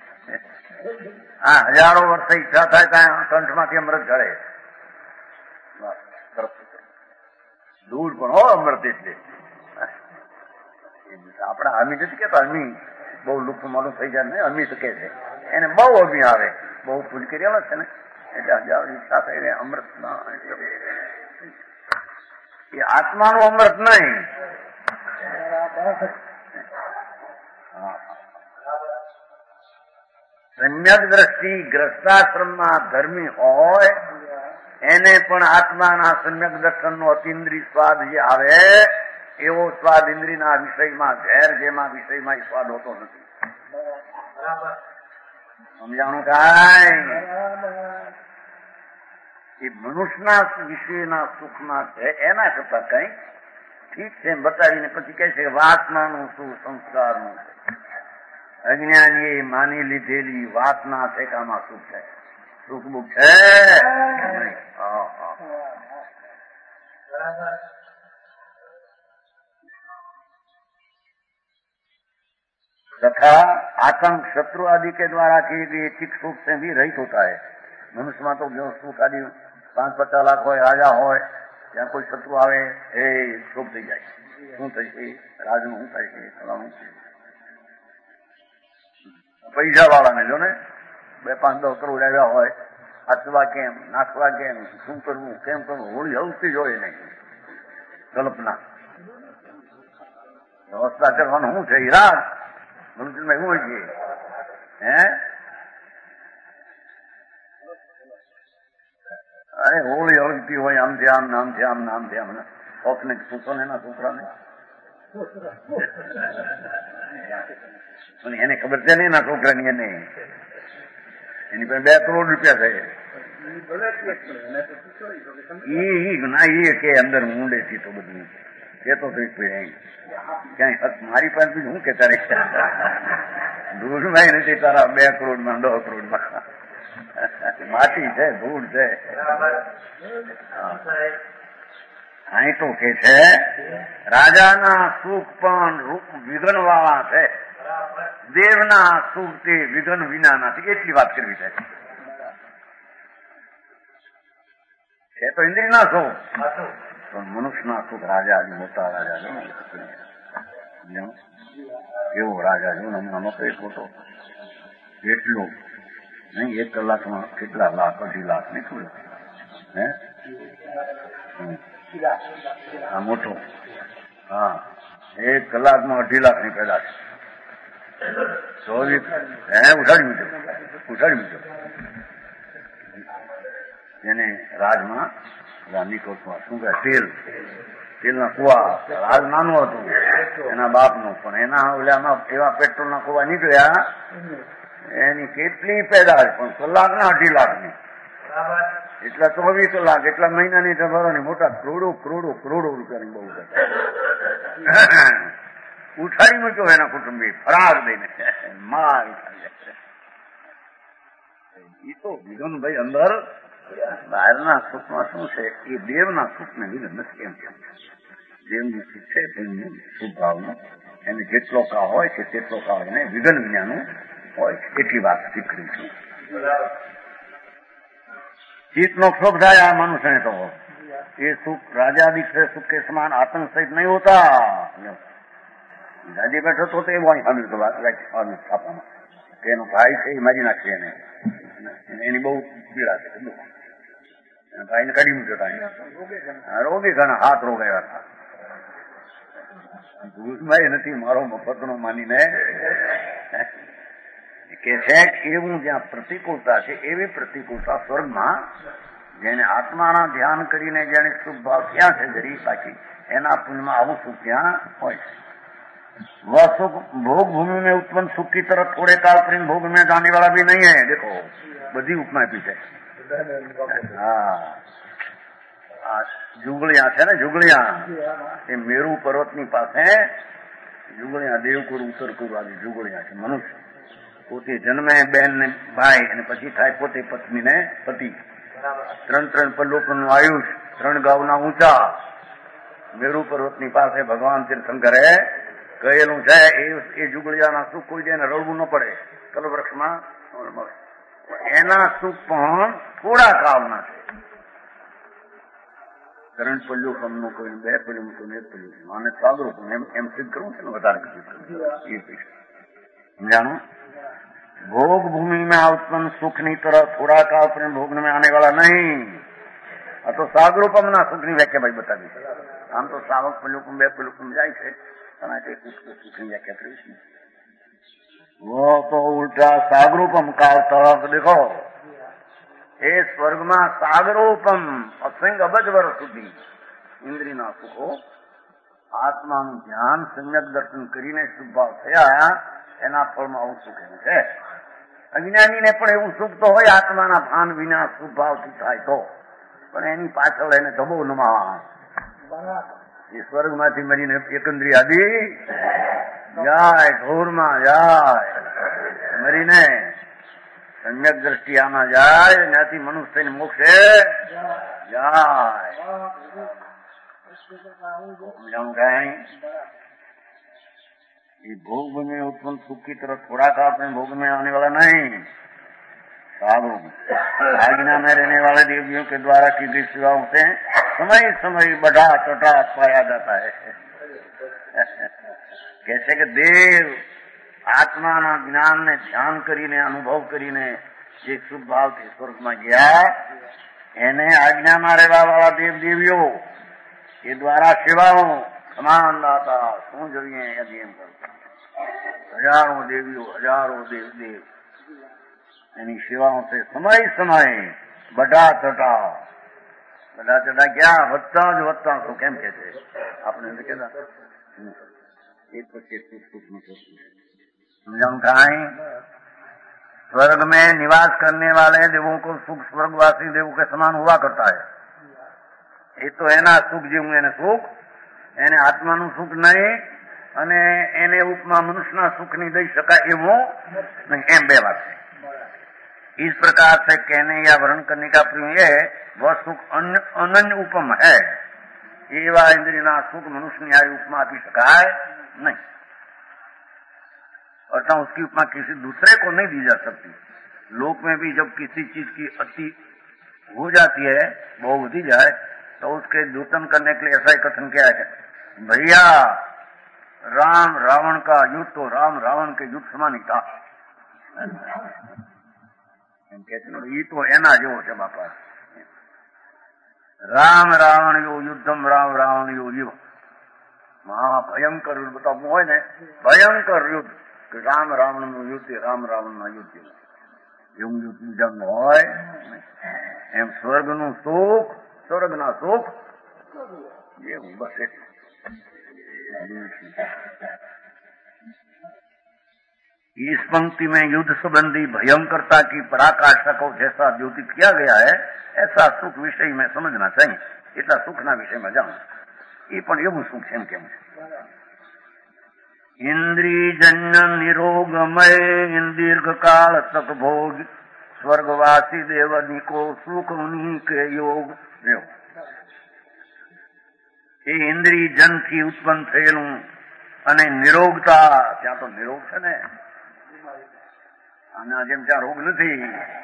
હા, હજારો વર્ષે ઈચ્છા થાય ત્યાં કંઠમાંથી અમૃત ઝળે. દૂર પણ હો અમૃત. એટલે આપડે અમી નથી કેતા, અમી બહુ લુપ્ત મોડું થઈ જાય ને, અમી શકે છે. એને બહુ અમી આવે, બહુ ફૂલ કરી આવે છે ને, એટલે હજારો ઈચ્છા થઈ રહે અમૃત ના. એ આત્માનું અમૃત નહીં. સમ્યક દ્રષ્ટિ ગ્રસ્તાશ્રમમાં ધર્મી હોય એને પણ આત્માના સમ્યક દર્શનનો અતિન્દ્રિય સ્વાદ જે આવે એવો સ્વાદ ઇન્દ્રિયના વિષયમાં ઝેર જેમાં વિષયમાં સ્વાદ હોતો નથી. સમજાણું કાંઈ? એ મનુષ્યના વિષયના સુખમાં છે એના કરતા કઈ ઠીક છે બતાવીને પછી કહે છે વાસનાનું શું સંસ્કારનું છે. અજ્ઞાનીએ માની લીધેલી વાસના ઠેકામાં સુખ છે. સુખ બુખ છે. तथा आतंक शत्रु आदि के द्वारा किए गए चिक सुख से भी रहित होता है. मनुष्य में तो जो सुख आदि 5-50 लाख હોય, રાજા હોય, ત્યાં કોઈ શત્રુ આવે એ સુખ થઈ જાય. શું થશે? રાજનું શું થાય છે? પૈસા વાળાને જો ને 2-5-10 કરોડ આવ્યા હોય, હાથવા કેમ, નાખવા કેમ, શું કરવું, કેમ કરવું, હોળી હલતી જ હોય નહીં. કલ્પના વ્યવસ્થા કરવાનું શું છે? ઈરાદ મનુષ્યમાં એવું હોય છે. અરે હોળી હળગતી હોય, આમથી આમ, નામથી આમ, નામથી આમ. શોખને પૂછો ને એના છોકરાને, એને ખબર છે ને એના છોકરાની. એને એની પાસે 2 કરોડ રૂપિયા થાય. ના એ કે અંદર ઊંડેથી તો બધું કેતો તો ક્યાંય મારી પાસે બીજું શું કે તારે ધૂળમાં નથી તારા 2 કરોડમાં 10 કરોડમાં. માટી છે, ધૂળ છે. અહીં તો કે છે રાજાના સુખ પણ વિઘન વાળા છે, દેવના સુખ તે વિઘન વિના નથી. એટલી વાત કરવી છે. તો ઇન્દ્રિયના સુખ પણ મનુષ્યના સુખ રાજા મોટા રાજા એવો રાજા જો હમણાં તો એક હતો એટલું નહીં, 1 કલાકમાં કેટલા લાખ, 2.5 લાખ નીકળ્યું. હા મોટો. હા 1 કલાકમાં 2.5 લાખની પેદાશ. 24 ઉઠાડી મૂક્યો. એને રાજમાં નિકોટમાં શું કહે તેલના કુવા. રાજ નાનું હતું એના બાપનું, પણ એના ઓલામાં એવા પેટ્રોલના કુવા નીકળ્યા. એની કેટલી પેદાશ, પણ કલાકના 2.5 લાખની. એટલા 24 કલાક, એટલા મહિનાની ભરવાની. મોટા કરોડો રૂપિયાની બહુ ઉઠાડી મૂક્યો એના કુટુંબી ફરાર દઈને માર. એ તો વિઘનભાઈ અંદર બહારના સુખમાં શું છે એ દેવના સુખને વિઘન નથી. એમ દેવનું સુખ છે પુણ્યનું શુભ ભાવનું એને જેટલો કા હોય છે તેટલો કા એને વિઘન વિનાનું હોય છે એટલી વાત શીખવી છું. ચિત્તનો ક્ષોભ થાય આ મનુષ્યને તો ये सुख राजादि से सुख के समान आतंक सहित नहीं होता. राजे बैठो तो वही हम तो बात छापाમાં કે એનો ભાઈ છે એ મારી નાખશે એને એની બહુ પીડા છે ભાઈને કાઢી મૂક્યો રોગી ઘણા હાથ રોગાયા હતા ભૂતભાઈ નથી મારો મફતનો માનીને કે છે એવું જ્યાં પ્રતિકૂળતા છે એવી પ્રતિકૂળતા સ્વર્ગમાં જેને આત્માના ધ્યાન કરીને જેને શુભ ભાવ ક્યાં છે જરી બાકી એના પુણ્યમાં આવું સુખ ત્યાં હોય છે. वह सुख भोग भूमि में उत्पन्न सुख की तरफ थोड़े काल प्रेम भोग में जाने वाला भी नहीं है. देखो बधी उपमा पीछे जुगलिया है ना जुगलिया ये मेरू पर्वतनी પાસે जुगलिया દેવકુળ ઉત્તરકુળ આદિ जुगलिया છે. મનુષ્ય પોતે જન્મે બેન ને ભાઈ અને પછી થાય પોતે પત્ની ને પતિ 3 પલ્લોકનું આયુષ 3 ગાઉના ઊંચા મેરુ પર્વતની પાસે ભગવાન તીર્થંકરે કહેલું છે એ જુગળિયાના સુખ કોઈ જેને રડવું ન પડે કલ્પવૃક્ષમાં મળે એના સુખ પણ થોડા કાળના છે. 3 પલ્લોકમનું કોઈ 2 પલ્લોકમનું 1 પલ્લોકમ અને સાગરોપમ એમ સિદ્ધ કરવું છે ને વધારે સમજાણું. भोग भूमि में उत्पन्न सुख ની तरह थोड़ा काल प्रेम भोग में आने वाला नहीं. આ તો સાગરોપમના સુખની વ્યાખ્યા ભાઈ બતાવી. આમ તો સાવક પલ્લોકમ 2 પલ્લોકમ જાય છે सुखनी व्याख्या करी. वो तो उल्टा सागरोपम का तक देखो એ સ્વર્ગમાં સાગરોપમ અસંગ અબજ વર્ષ સુધી ઇન્દ્રિયના સુખો આત્માનું ધ્યાન સમ્યક દર્શન કરીને શુભભાવ થયા એના ફળમાં આવું સુખ એમ છે. અજ્ઞાનીને પણ એવું સુખ તો હોય આત્માના ભાન વિના શુભભાવથી થાય તો પણ એની પાછળ એને ધબો નમા એ સ્વર્ગમાંથી મરીને એકંદ્રી આદિ જાય ઘોરમાં જાય મરીને સમ્યક દ્રષ્ટિ આમાં જાય ત્યાંથી મનુષ્ય થઈને મોક્ષે જાય. ये भोग में उत्पन्न सुख की तरफ थोड़ा काल अपने भोग में आने वाला नहीं. साधु आज्ञा में रहने वाले देवियों के द्वारा की गई सेवाओं से समय समय बढ़ा चढ़ा पाया जाता है. कैसे कि देव આત્માના જ્ઞાનને ધ્યાન કરીને અનુભવ કરીને જે શુભ ભાવથી સ્વર્ગમાં ગયા એને આજ્ઞામાં રહેવા વાળા દેવ દેવીઓ એ દ્વારા સેવાઓ સમાન દાતા શું જોઈએ યદિ એમ કરતા હજારો દેવીઓ હજારો દેવ દેવ એની સેવાઓ से समय समय बढ़ा चढ़ा क्या વધતા જ વધતા તો કેમ કે છે આપણે કહેતા एक પછી सुख में समझाऊं कहां स्वर्ग में निवास करने वाले देवों को सुख स्वर्गवासी देवों के समान हुआ करता है. ये तो एना सुख जेवुं एने सुख એને આત્માનું સુખ નહીં અને એને ઉપમા મનુષ્યના સુખની દઈ શકાય એવું નહીં એમ બે વાત છે. इस प्रकार से कहने या वर्णन करने का प्रयोग है वह सुख अनन्य उपम है. एवा इंद्रियना सुख मनुष्य आयु उपमा આપી શકાય नहीं और उसकी उपमा किसी दूसरे को नहीं दी जा सकती. लोक में भी जब किसी चीज की अति हो जाती है बहुत बढ़ी जाए तो उसके द्योतन करने के लिए ऐसा ही कथन किया है भैया राम रावण का युद्ध तो राम रावण के युद्ध समान ही था. ये तो एना जो है बापा राम रावण यो युद्धम राम रावण यो युद्ध महा भयंकर युद्ध बताવું હોય ને ભયંકર યુદ્ધ રામ રાવણ નું યુદ્ધ રામ રાવણ ના યુદ્ધ એવું યુદ્ધ જંગ હોય એમ સ્વર્ગ નું સુખ સ્વર્ગ ના સુખ એવું બસ. इस पंक्ति में युद्ध संबंधी भयंकरता की पराकाष्ठा को जैसा द्योतित किया गया है ऐसा सुख विषय में समझना चाहिए. એટલા સુખના વિષયમાં જાણો એ પણ એવું સુખ છે એમ કેમ છે. इंद्रियजन्य निरोगमय इन दीर्घ काल तक भोग स्वर्गवासी देवनी को सुख उन्हीं के योग. એ ઇન્દ્રિય જનથી ઉત્પન્ન થયેલું અને નિરોગતા, ત્યાં તો નિરોગ છે ને, આના જેમ ત્યાં રોગ નથી.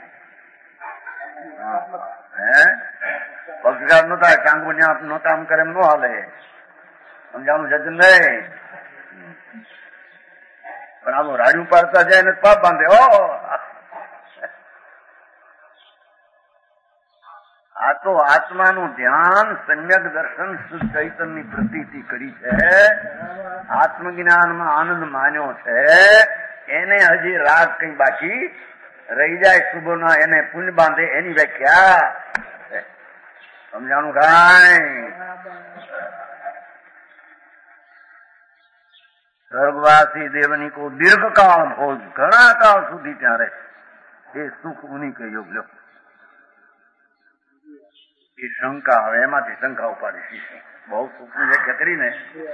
હે પક્ષઘાત નો થાય, ટાંગો ત્યાં નહોતા આમ કરે એમ ન હાલે. સમજાણું છે નહીં? પણ આમ રાડ્યું પાડતા જાય ને પાપ બાંધે. આ તો આત્માનું ધ્યાન, સમ્યક દર્શન, શુદ્ધ ચૈતન્યની પ્રતીતિ કરી છે, આત્મજ્ઞાનમાં આનંદ માન્યો છે. એને હજી રાગ કઈ બાકી રહી જાય, શુભના એને પુણ્ય બાંધે, એની વ્યાખ્યા. સમજાણું કાંઈ? સ્વર્ગવાસી દેવની કો દીર્ઘકાળ ભોજ, ઘણા કાળ સુધી ત્યાં રહે, એ સુખ ઉની કે યોગ લો. એ શંકા, હવે એમાંથી શંકા ઉપાડી. બહુ સુખની વ્યાખ્યા કરીને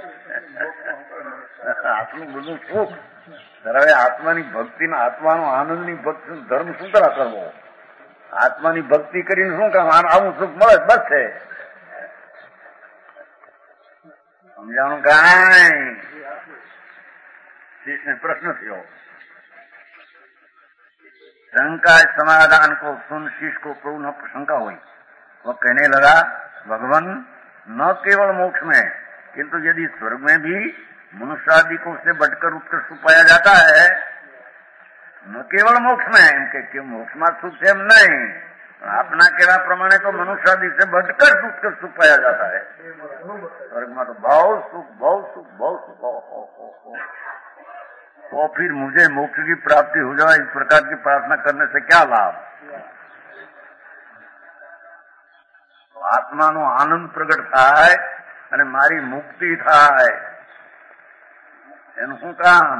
આટલું બધું સુખ, હવે આત્માની ભક્તિના, આત્માનો આનંદની ભક્તિ ધર્મ શું તરા કરવો? આત્માની ભક્તિ કરીને શું કામ? આવું સુખ મળે બસ છે. સમજાણું કાંઈ? શિષ્યને પ્રશ્ન થયો, शंका समाधान को सुन शिष्य को प्रभु न शंका हुई। वह कहने लगा, भगवान न केवल मोक्ष में किंतु यदि स्वर्ग में भी मनुष्य आदि को उससे बढ़कर उत्कृष्ट पाया जाता है, न केवल मोक्ष में, इनके मोक्ष में सुख है नहीं, अपना कहना प्रमाणे तो मनुष्य आदि से बढ़कर उत्कृष्ट सुख पाया जाता है। स्वर्ग में तो बहुत सुख, बहुत सुख, बहुत सुख। तो फिर मुझे मोक्ष की प्राप्ति हो जाए, इस प्रकार की प्रार्थना करने से क्या लाभ? तो आत्मानो आनंद प्रगट थाय અને મારી મુક્તિ થાય, એનું શું કામ?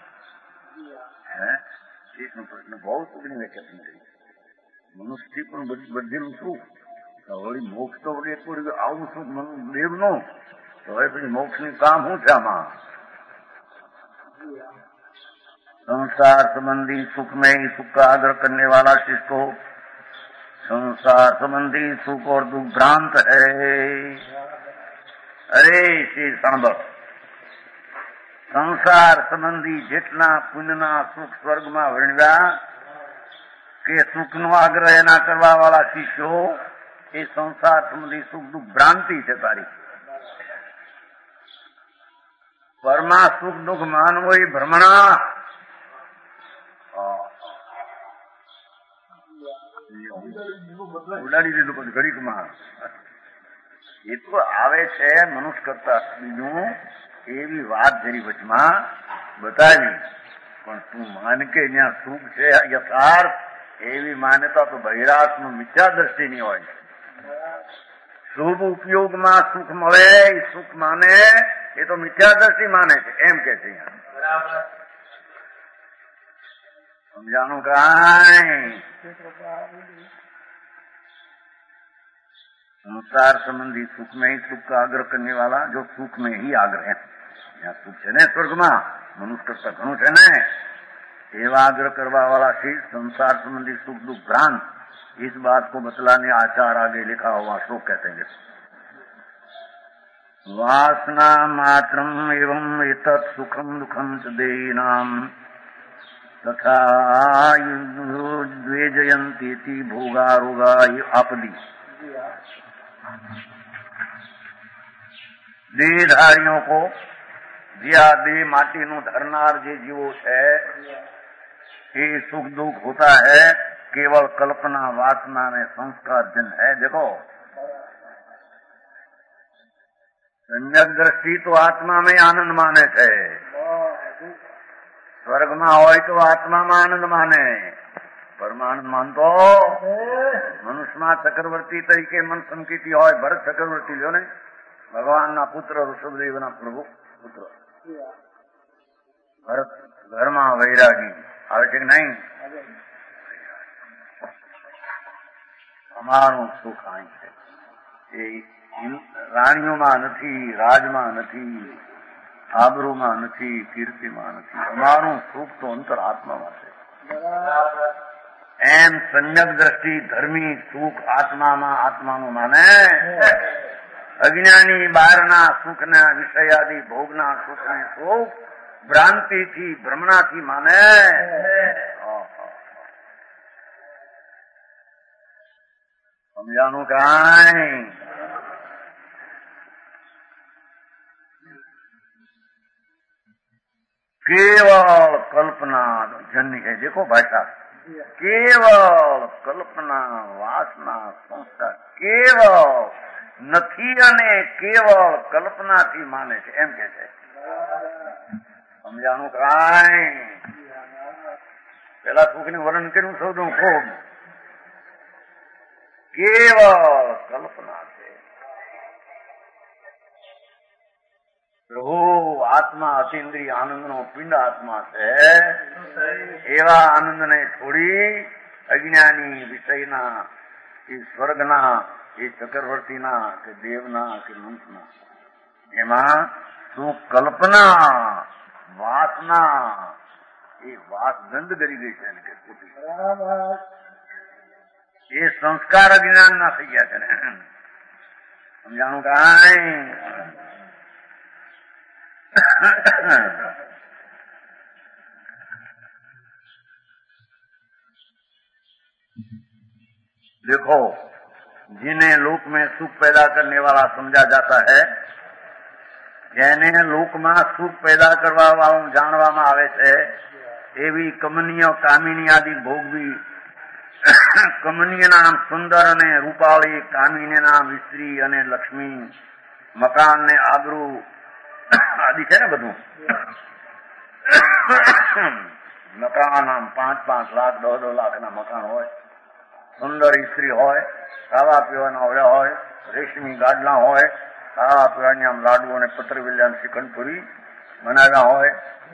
શીશનો પ્રશ્ન બહુ સુખની વ્યાખ્યા થઈ ગઈ. મનુષ્યથી પણ બધેલું સુખ, વળી મોક્ષ તો એક આવું સુખ દેવનું, તો હવે પછી મોક્ષનું કામ શું છે આમાં? संसार संबंधी सुख में ही सुख का आग्रह करने वाला शिष्य को संसार संबंधी सुख और दुख भ्रांत है। अरे श्री सांभ, संसार संबंधी जेटला पुण्यना सुख स्वर्ग में वर्ण्या के सुख नो आग्रह ना करवा वाला शिष्यो, ये संसार संबंधी सुख दुख भ्रांति है तारी। परमा सुख दुख मानवो ही भ्रमणा। ઉડાડી દીધું પછી ઘડીકમાં. એ તો આવે છે મનુષ્ય કરતા બીજું, એવી વાત જરી વચમાં બતાવી, પણ તું માન કે જ્યાં સુખ છે યથાર્થ, એવી માન્યતા તો બહિરાત્મ મિથ્યા દ્રષ્ટિની હોય. શુભ ઉપયોગમાં સુખ મળે એ સુખ માને, એ તો મિથ્યા દ્રષ્ટિ માને છે, એમ કે છે. समझानो काई? संसार संबंधी सुख में ही सुख का आग्रह करने वाला, जो सुख में ही आग्रह है, यहाँ सुख है ने स्वर्ग में, मनुष्य करता घणो है ने, एवा आग्रह करवा वाला चीज संसार संबंधी सुख दुख भ्रांत, इस बात को बतलाने आचार आगे लिखा हुआ श्लोक कहते हैं, वासना मात्रम एवं एतत् सुखम दुखम च देहिनाम तथा द्वेजयन्ति भोगारोगा आपदी। देहधारियों को ज्या देह माटी नु धरनार जे जीवो है, ये सुख दुख होता है केवल कल्पना वासना में संस्कार जन है। देखो सम्यक दृष्टि तो आत्मा में आनंद माने थे, स्वर्ग में हो तो आत्मा में आनंद माने, परमानंद मानतो मनुष्य में चक्रवर्ती तरीके मन संकीती हो, भरत चक्रवर्ती जो ने भगवान ना पुत्र, ऋषभदेव ना प्रभु पुत्र, भरत घर में वैरागी आवे छे कि नहीं? अमारू सुख आई है, राणियों में नहीं, राज में नहीं, आबरू में नहीं, कीर्ति में नहीं, अमारू सुख तो अंतर आत्मा में है। एम सम्यक दृष्टि धर्मी सुख आत्मा में, आत्मा नु माने અજ્ઞાની બહારના સુખના વિષયાદી ભોગના સુખને સુખ ભ્રાંતિથી ભ્રમણાથી માને. સમજાનું કાંઈ? केवल कल्पना जन्य है. देखो भाषा, केवल कल्पना वासना संस्कार केवल નથી અને કેવળ કલ્પનાથી માને છે એમ કે છે. સમજાણું કાંઈ? પેલા સુખનું વર્ણન કર્યું સૌનું ખૂબ. કેવળ કલ્પના છે. પ્રભુ આત્મા અતિન્દ્રિય આનંદનો પિંડ આત્મા છે. એવા આનંદને છોડી અજ્ઞાની વિષયના એ સ્વર્ગના એ ચક્રવર્તીના કે દેવના કે મંથના એમાં શું કલ્પના વાસના એ વાસ ગંધ કરી ગઈ છે કે ખોટી એ સંસ્કાર અજ્ઞાન ના થઈ ગયા છે ને. સમજાણું કાંઈ? देखो, जिन्हें लोक में सुख पैदा करने वाला समझा जाता है, જેને લોકમાં સુખ પેદા કરવા વાળું જાણવામાં આવે છે, એવી કમનીય કામિની આદિ ભોગવી કમનીય નામ સુંદર અને રૂપાળી, કામિની નામ સ્ત્રી અને લક્ષ્મી, મકાન ને આબરૂ આદિ છે ને બધું. મકાન આમ 5-5 લાખ 10-10 લાખના મકાન હોય, સુંદર સ્ત્રી હોય, ખાવા પીવાના ઓળા હોય, રેશમી ગાડલા હોય, ખાવા પીવાની આમ લાડુ અને પત્રવેલિયા અને શ્રીખંડપુરી બનાવ્યા હોય.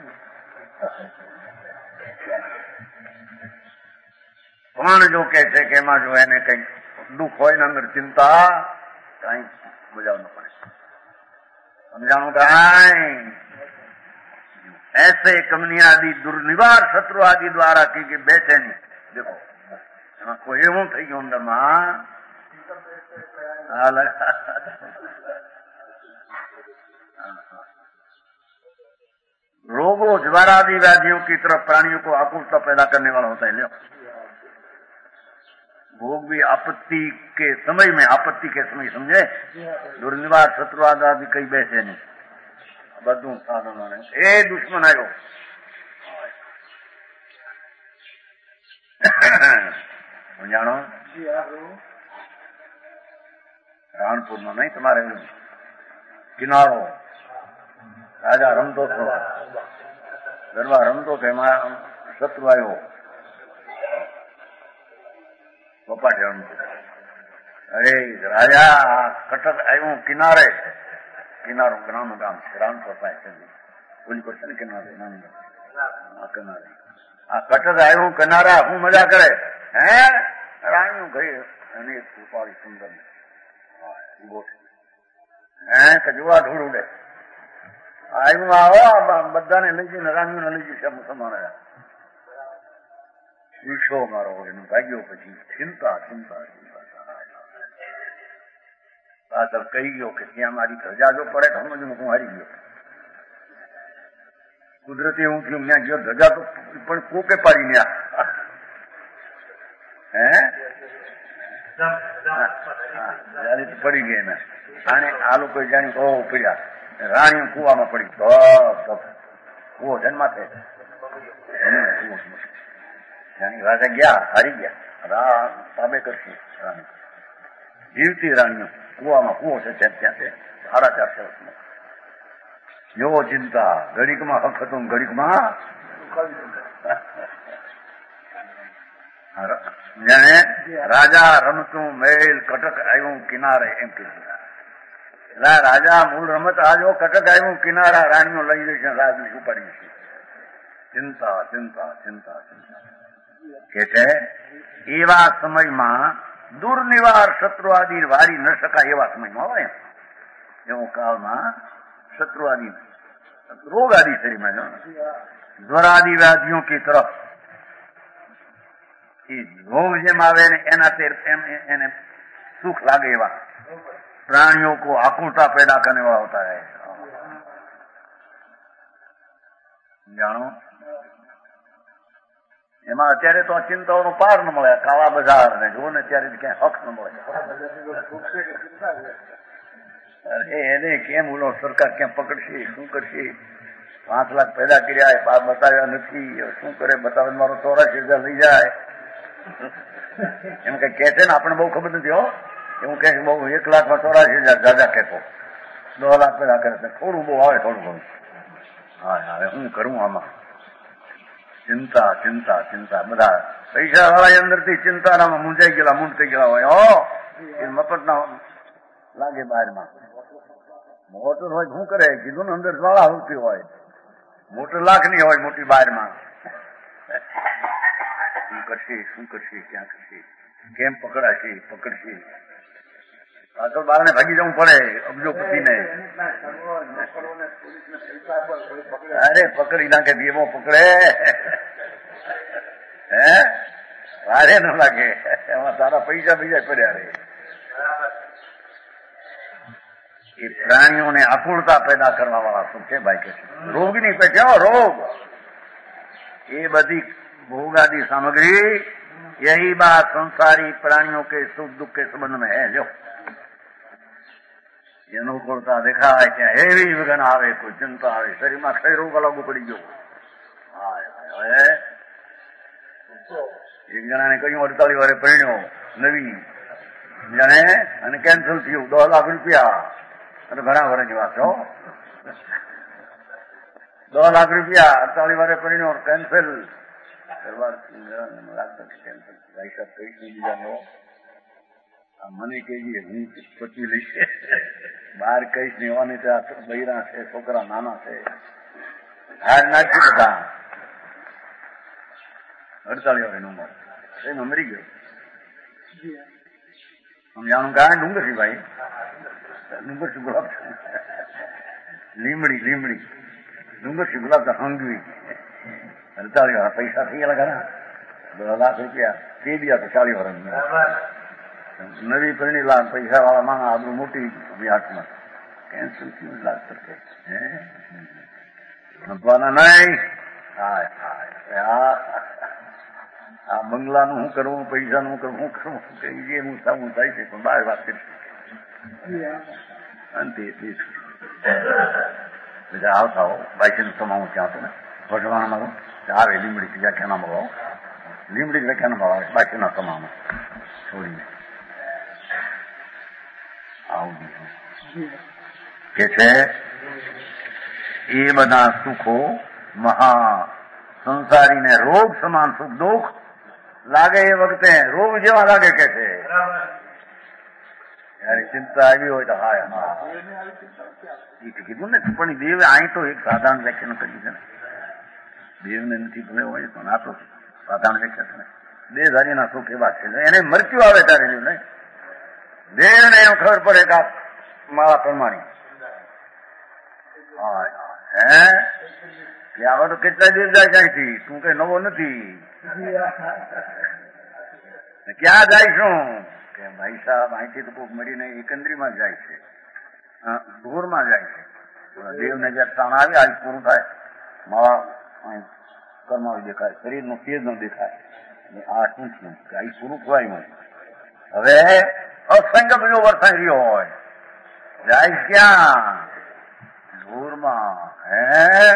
પણ જો કે છે કે એમાં જો એને કઈ દુઃખ હોય ને અંદર ચિંતા કઈ મજા ન પડે. समझाणु काई? ऐसे कमनी आदि दुर्निवार शत्रु आदि द्वारा की गई बेचैनी. देखो एम कोई एवं थी गयो अंदर में रोगों ज्वारा आदि व्याधियों की तरफ प्राणियों को आकुलता पैदा करने वाला होता है. लो भोग भी आपत्ति के समय में, आपत्ति के समय समझे, दुर्निवार शत्रुवाद आदि कई बैठे नहीं બધું સાધનો ને એ દુશ્મન આવ્યો. જાણો રાણપુરમાં નહીં તમારે કિનારો રાજા રમતો હતો, ગરબા રમતો હતો, એમાં શત્રુ આવ્યો બપાટે રમતો. અરે રાજા કટક આવ્યું કિનારે. કિનારો ગ્રામનું ગામ છે, રાણપુર પાસે ઓલી પર છે ને કિનારે કિનારે. આ કટક આવ્યું કિનારા હું મજા કરે હે રાણીઓ ગઈ અને કૃપાળી સુંદર હે કજવા ઢોળ ઉડે આવ્યું આવો બધાને લઈ જઈને રાણીઓને લઈ જશે મુસલમાન વિશો મારો એનું ભાગ્યો. પછી ચિંતા ચિંતા ચિંતા કહી ગયો કે ત્યાં મારી ધજા જો પડે તો સમજ હું હારી ગયો. કુદરતી હું થયું ત્યાં ગયો ધજા તો પણ કોકે પાડી ને હે પડી ગઈ ને અને આ લોકો જાણી બહુ પડ્યા. રાણીઓ કુવામાં પડી કુવો જન્માથે જાણી રાજા ગયા હારી ગયા. તાબે કરશું રાણી જીવતી રાણીઓ કુવામાં કુવો છે ત્યાં છે 4.5 વર્ષમાં. જોવો ચિંતા ઘડીકમાં હક હતું ઘડીકમાં જાણે રાજા રમતું મેલ કટક આવ્યું કિનારે એમ કીધું. રાજા મૂળ રમત આજો કટક આવ્યું કિનારા રાણીઓ લઈ જશે રાજને ઉપાડી છે. ચિંતા ચિંતા ચિંતા ચિંતા કે છે એવા સમયમાં દુર્નિવાર શત્રુ આદિ વારી ન શકાય એવા સમયમાં હોય એવો કાળમાં શત્રુ આદि रोग आदि शरीर में ज्वर आदि व्याधियों की तरफ रोग जेम आवे ने एना એને સુખ લાગે એવા प्राणियों को आकुलता पैदा करने वाला होता है। जानो એમાં અત્યારે તો આ ચિંતાઓનો પાર ન મળે, કાળા બજાર ને જો ને ત્યારે ક્યાંય હક ન મળે. અરે એને કેમ ઓલો સરકાર ક્યાં પકડશે, શું કરશે? 5 લાખ પેદા કર્યા, બતાવ્યા નથી, શું કરે? બતાવે મારો 84,000 લઈ જાય એમ કઈ કે છે ને, આપણને બહુ ખબર નથી. હો એવું કે બહુ 1 લાખમાં 84,000 દાદા કહેતો 10 લાખ પેદા કરે છે. થોડું બહુ આવે, થોડું ઘણું. હા, હવે હું કરું આમાં? ચિંતા ચિંતા ચિંતા. બધા પૈસા વાળા અંદરથી ચિંતાનામાં મૂંઝાઈ ગયેલા, મૂંઝ થઈ ગયેલા હોય. એ મફતના લાગે બહારમાં. મોટર હોય શું કરે? કીધું ને, અંદર વાળા હોતી હોય. મોટર લાખની હોય મોટી બહારમાં. શું કરશે, શું કરશે, ક્યાં કરશે, કેમ પકડાશે, પકડશે? પાછળ બારને ભાગી જવું પડે અબજોપતિને. અરે પકડી નાખે, એવો પકડે હે વારે ન લાગે. એમાં તારા પૈસા બીજા પડ્યા રે. એ પ્રાણીઓને આકુળતા પેદા કરવા વાળા શું છે ભાઈ? કે રોગની પેટ્યા રોગ, એ બધી ભોગાદી सामग्री, यही बात संसारी प्राणियों के सुख दुख के संबंध में है. जो અનુકૂળતા દેખાય ત્યાં એવી વિઘન આવે, કોઈ ચિંતા આવે, શરીરમાં કઈ રોગ અલગ પડી ગયો. એક જણાને કહ્યું 48 વર્ષે પરણ્યો નવી જાણે, અને કેન્સલ થયું 10 લાખ રૂપિયા. અને ઘણા વર્ષની વાત છો, 10 લાખ રૂપિયા 48 વર્ષે પરણ્યો, કેન્સલ. મને કહીએ હું પછી લઈશ, બહાર કહીશ ને એવાની ત્યાં બૈરા છે, છોકરા નાના છે, હાર નાખી બધા. 48 વર્ષનો ઉંમર એનો મરી ગયો. સમજાણું કારણ ડુંગરથી ભાઈ, ડુંગરથી ગુલાબ, લીમડી લીમડી, ડુંગરથી ગુલાબ હંગવી. 48 વર્ષ પૈસા થઈ ગયેલા ઘણા, 10 લાખ રૂપિયા તે દિયા તો 40 વર્ષ નવી પરણી લાખ પૈસા વાળા માના આપણું મોટી હાથમાં કેન્સલ થયું લાખ પડશે. નભવાના નહીં. આ બંગલાનું શું કરવું, પૈસાનું કરવું, શું કરવું, એ હું સામું થાય છે, પણ બહાર વાત કરી અંતે બધા આવતા હો. બાઈક સમાવું ત્યાં હતો ને ભગવાન મારો આવે લીમડી વ્યાખ્યાના મળો, લીમડી વ્યાખ્યાના મળો આવે બાકીના સમામાં છોડીને આવું કે છે. એ બધા સુખો મહા સંસારીને રોગ સમાન સુખ દુઃખ લાગે એ વખતે રોગ જેવા લાગે કે છે. જયારે ચિંતા આવી હોય તો હાય હા એ કીધું ને. પણ દેવે અહીં તો એક સાધારણ વ્યાખ્યાન કર્યું છે ને, દેવને નથી ભલે હોય પણ આ તો સાધારણ વ્યાખ્યા છે ને. દેહધારીના સુખ એવા છે, એને મૃત્યુ આવે ત્યારે જો નહીં દેવને એમ ખબર પડે કે આ મારા પ્રમાણી હે કે આવા તો કેટલા દેવ જાય ક્યાંથી, તું કઈ નવો નથી, ક્યાં જાય શું કે ભાઈ સાહેબ અહીંથી તો કોઈક મળીને એકંદરીમાં જાય છે, ધૂળમાં જાય છે. દેવને જયારે તાણ આવે આજ પૂરું થાય, મારા કર્માવી દેખાય, શરીરનો તેજ ન દેખાય, આ શું થયું કે આ પૂરું થવાયું. હવે અસંખ્ય બીજો વરસાઈ રહ્યો હોય, જાય ક્યાં ધૂળમાં. હે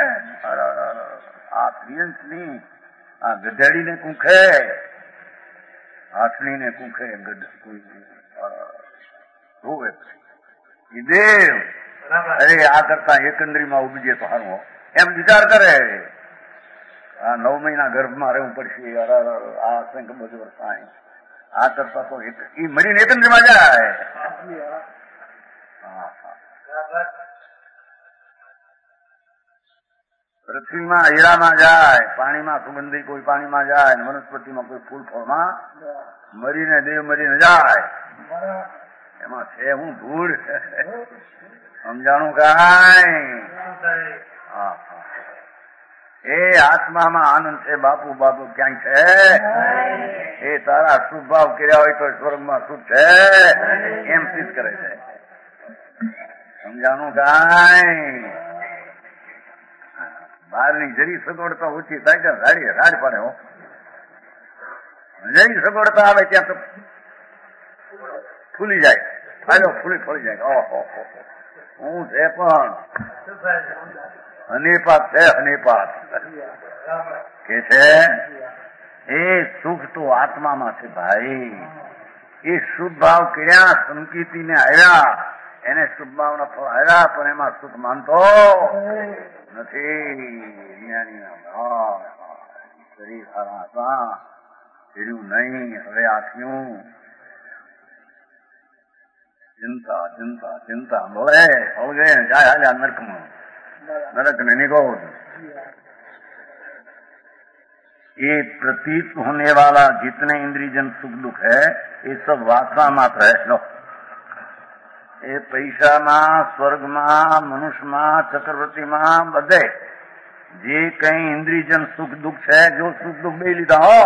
આ પ્રિયંસની આ ગધેડીને કુંખે, હાથણીને કુંખે રોવે દેવ. અરે આ કરતા એકંદરીમાં ઉબજે તો સારું એમ વિચાર કરે. આ 9 મહિના ગર્ભમાં રહેવું પડશે, આ અસંખ્ય બધું વરસાય, આ કરતા તો એ મરીને એકંદરીમાં જાય. પૃથ્વીમાં હીરામાં જાય, પાણીમાં સુગંધી કોઈ પાણીમાં જાય, વનસ્પતિમાં કોઈ ફૂલ ફળમાં મરીને દેવ મરીને જાય. એમાં છે હું ધૂળ સમજાણું કાંઈ. એ આત્મામાં આનંદ છે બાપુ, બાપુ ક્યાંય છે? એ તારા શુભ ભાવ કર્યા હોય તો સ્વર્ગમાં સુખ છે એમ સિદ્ધ કરે છે. સમજાણું કાંઈ બહારની જરી સગવડતા ઓછી થાય છે, રાડ પડે હો. જરી સગવડતા આવે ત્યાં તો ફૂલી જાય, ફાયદો ફૂલી જાય. ઓહો હું છે પણ હનીપાત છે, હનીપાત કે છે એ સુખ તો આત્મામાં છે ભાઈ. એ શુભ ભાવ કર્યા, સંકિતિને આવ્યા, એને શુભ ભાવના ફળ આવ્યા, પણ એમાં સુખ માનતો નથી. જ્ઞાનીના ભાવ શરીર સારા હતા, કર્યું નહીં, હવે આ થયું. ચિંતા ચિંતા ચિंता बोले हो गए जाए हाल नरक में, नरक ने निगोद. ये प्रतीत होने वाला जितने इंद्रियजन सुख दुख है ये सब वासना मात्र है. लो ये પૈસામાં, સ્વર્ગમાં, મનુષ્યમાં, ચક્રવર્તીમાં બધે જે કઈ ઇન્દ્રિયજન સુખ દુઃખ છે, જો સુખ દુઃખ બે લીધા હો,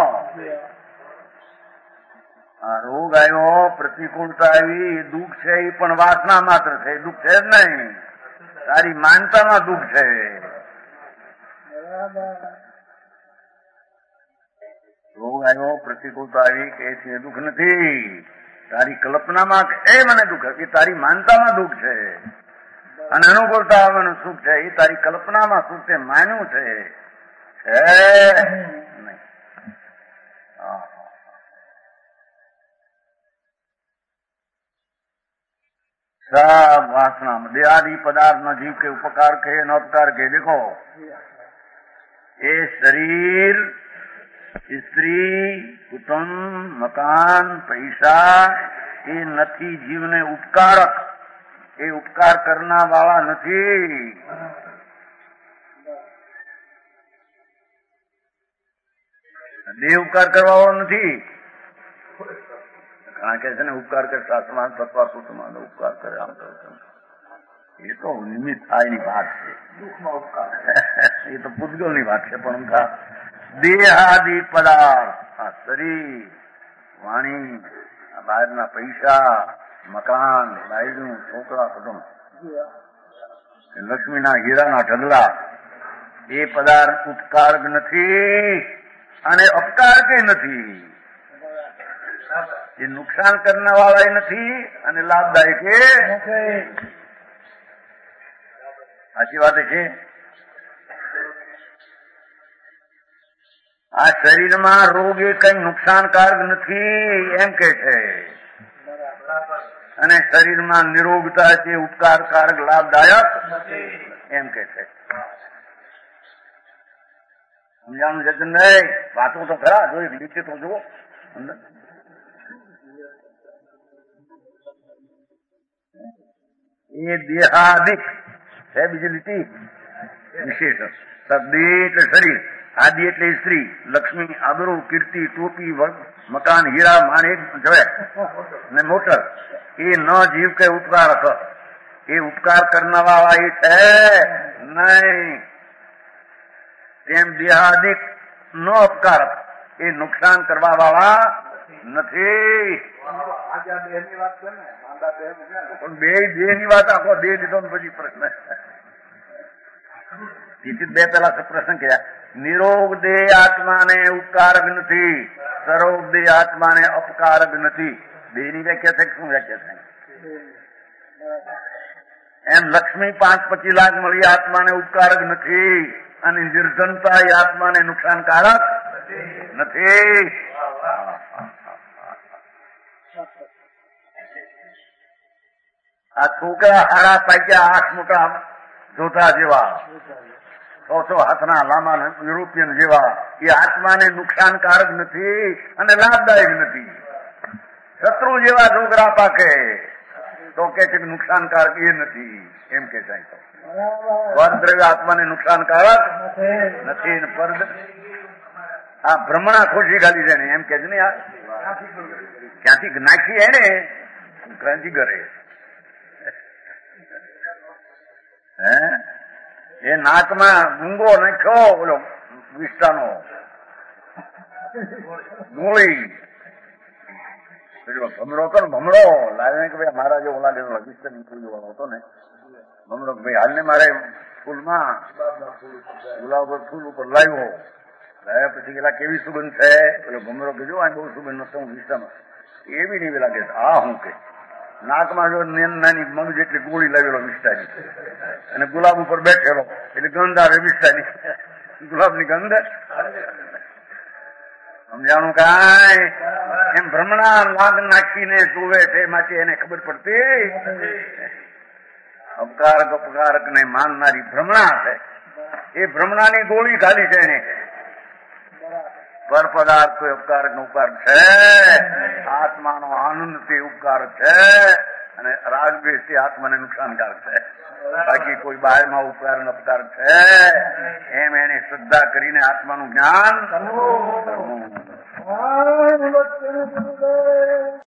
આ રોગ આવ્યો, પ્રતિકૂળતા આવી, એ દુઃખ છે, એ પણ વાસના માત્ર છે, દુઃખ છે જ નહીં. તારી માનતામાં દુઃખ છે. રોગ આવ્યો, પ્રતિકૂળતા આવી કે છે દુઃખ નથી. તારી કલ્પનામાં એ મને દુઃખ, એ તારી માનતામાં દુઃખ છે. અને અનુકૂળતા આવવાનું સુખ છે, એ તારી કલ્પનામાં સુખ છે, માન્યું છે નહીં. सब वासना में देहादि पदार्थ न जीव के उपकार के न उपकार के. देखो ये शरीर, स्त्री, कुटुंब, मकान, पैसा એ નથી જીવને ઉપકારક. એ ઉપકાર કરનાર વાળા નથી. દેહ ઉપકાર કરવા વાળો નથી. ઘણા કે છે ને ઉપકાર કરે, સાસમાં સત્વા કુટુંબમાં ઉપકાર કરે, આમ કરે. એ તો નિમિત્ત થાયની વાત છે. દુઃખમાં ઉપકાર એ તો પૂતગલની વાત છે. પણ દેહાદિ પદાર્થ, આ શરીર, વાણી, આ બહારના પૈસા, મકાન, બાયડું, છોકરા, કુટુંબ, લક્ષ્મીના હીરાના ઢગલા, એ પદાર્થ ઉપકારક નથી અને અપકારક નથી. એ નુકસાન કરનાર વાળા નથી અને લાભદાયક સાચી વાત છે. આ શરીરમાં રોગ એ કઈ નુકસાનકારક નથી એમ કે છે, અને શરીરમાં નિરોગતા છે ઉપકારકારક લાભદાયક એમ કે છે. સમજાણું જતન નહીં? વાતો તો ખરા, જો લીચે તો જુઓ અંદર. એ દેહાદિક છે, બીજી લીટી વિશેષ. શબ્દી એટલે શરીર, આદિ એટલે સ્ત્રી, લક્ષ્મી, આબરૂ, કીર્તિ, ટોપી, મકાન, હીરા, માણેક, જવે ને મોટર. એ ન જીવ કે ઉપકાર હતો. એ ઉપકાર કરનાર વાળા એ છે નહીં. તેમ દેહાદિક ન અપકાર, એ નુકસાન કરવા વાળા નથી. પણ બે દેહ ની વાત, આખો દેહ લીધો પછી પ્રશ્ન. બે પેલા પ્રશ્ન કર્યા. નિરોગ દેહ આત્માને ઉપકારક નથી, સરોગ દેહ આત્માને અપકારક નથી. બે ની વ્યાખ્યા થાય, શું વ્યાખ્યા થાય? એમ લક્ષ્મી 5-25 લાખ મળી આત્માને ઉપકારક નથી, અને નિર્ધનતા એ આત્માને નુકસાનકારક નથી. આ છોકરા હારા પાક્યા, 8 મોટા જોધા જેવા, 100 હાથના લાંબા યુરોપિયન જેવા, એ આત્માને નુકસાનકારક નથી અને લાભદાયક નથી. શત્રુ જેવા છોકરા પાકે તો કે છે નુકસાનકારક એ નથી એમ કે છે. પરદ્રવ્ય આત્માને નુકસાનકારક નથી. આ ભ્રમણા ખોશી ખાલી છે ને એમ કે છે ને. યાર ક્યાંથી નાખી એને ક્રાંતિ કરે. એ નાકમાં ગુંગો નાખ્યો, બોલો વિષ્ટાનો ગોળી ભમરો હતો ને, ભમરો લાવે કે ભાઈ મારા જેવો લાગે વિસ્તર નીકળી વાળો હતો ને, ભાઈ હાલને મારે ફૂલમાં ગુલાબ ફૂલ ઉપર લાવ્યો, લાવ્યા પછી પેલા કેવી સુગંધ છે, પેલો ભમરો કે જો આ બહુ સુગંધ નતો હું વિસ્તારમાં એવી નહીં લાગે. આ હું કે નાકમાં જો નાની મગ જેટલી ગોળી લાવેલો વિસ્તારની અને ગુલાબ ઉપર બેઠેલો એટલે ગંધ આવે વિસ્તારની, ગુલાબની ગંધ સમજાણું કાંઈ. એમ ભ્રમણા લાગ નાખીને જોવે તેમાંથી એને ખબર પડતી અપકારક અપકારક ને માનનારી ભ્રમણા છે. એ ભ્રમણાની ગોળી ખાલી છે એને પર પદાર્થ કોઈ ઉપકારક નો ઉપકાર છે, આત્માનો આનંદ તે ઉપકાર છે અને રાગદ્વેષ તે આત્માને નુકસાનકારક છે. બાકી કોઈ બહારમાં ઉપકાર અને અપકાર છે એમ એને શ્રદ્ધા કરીને આત્માનું જ્ઞાન કરવું.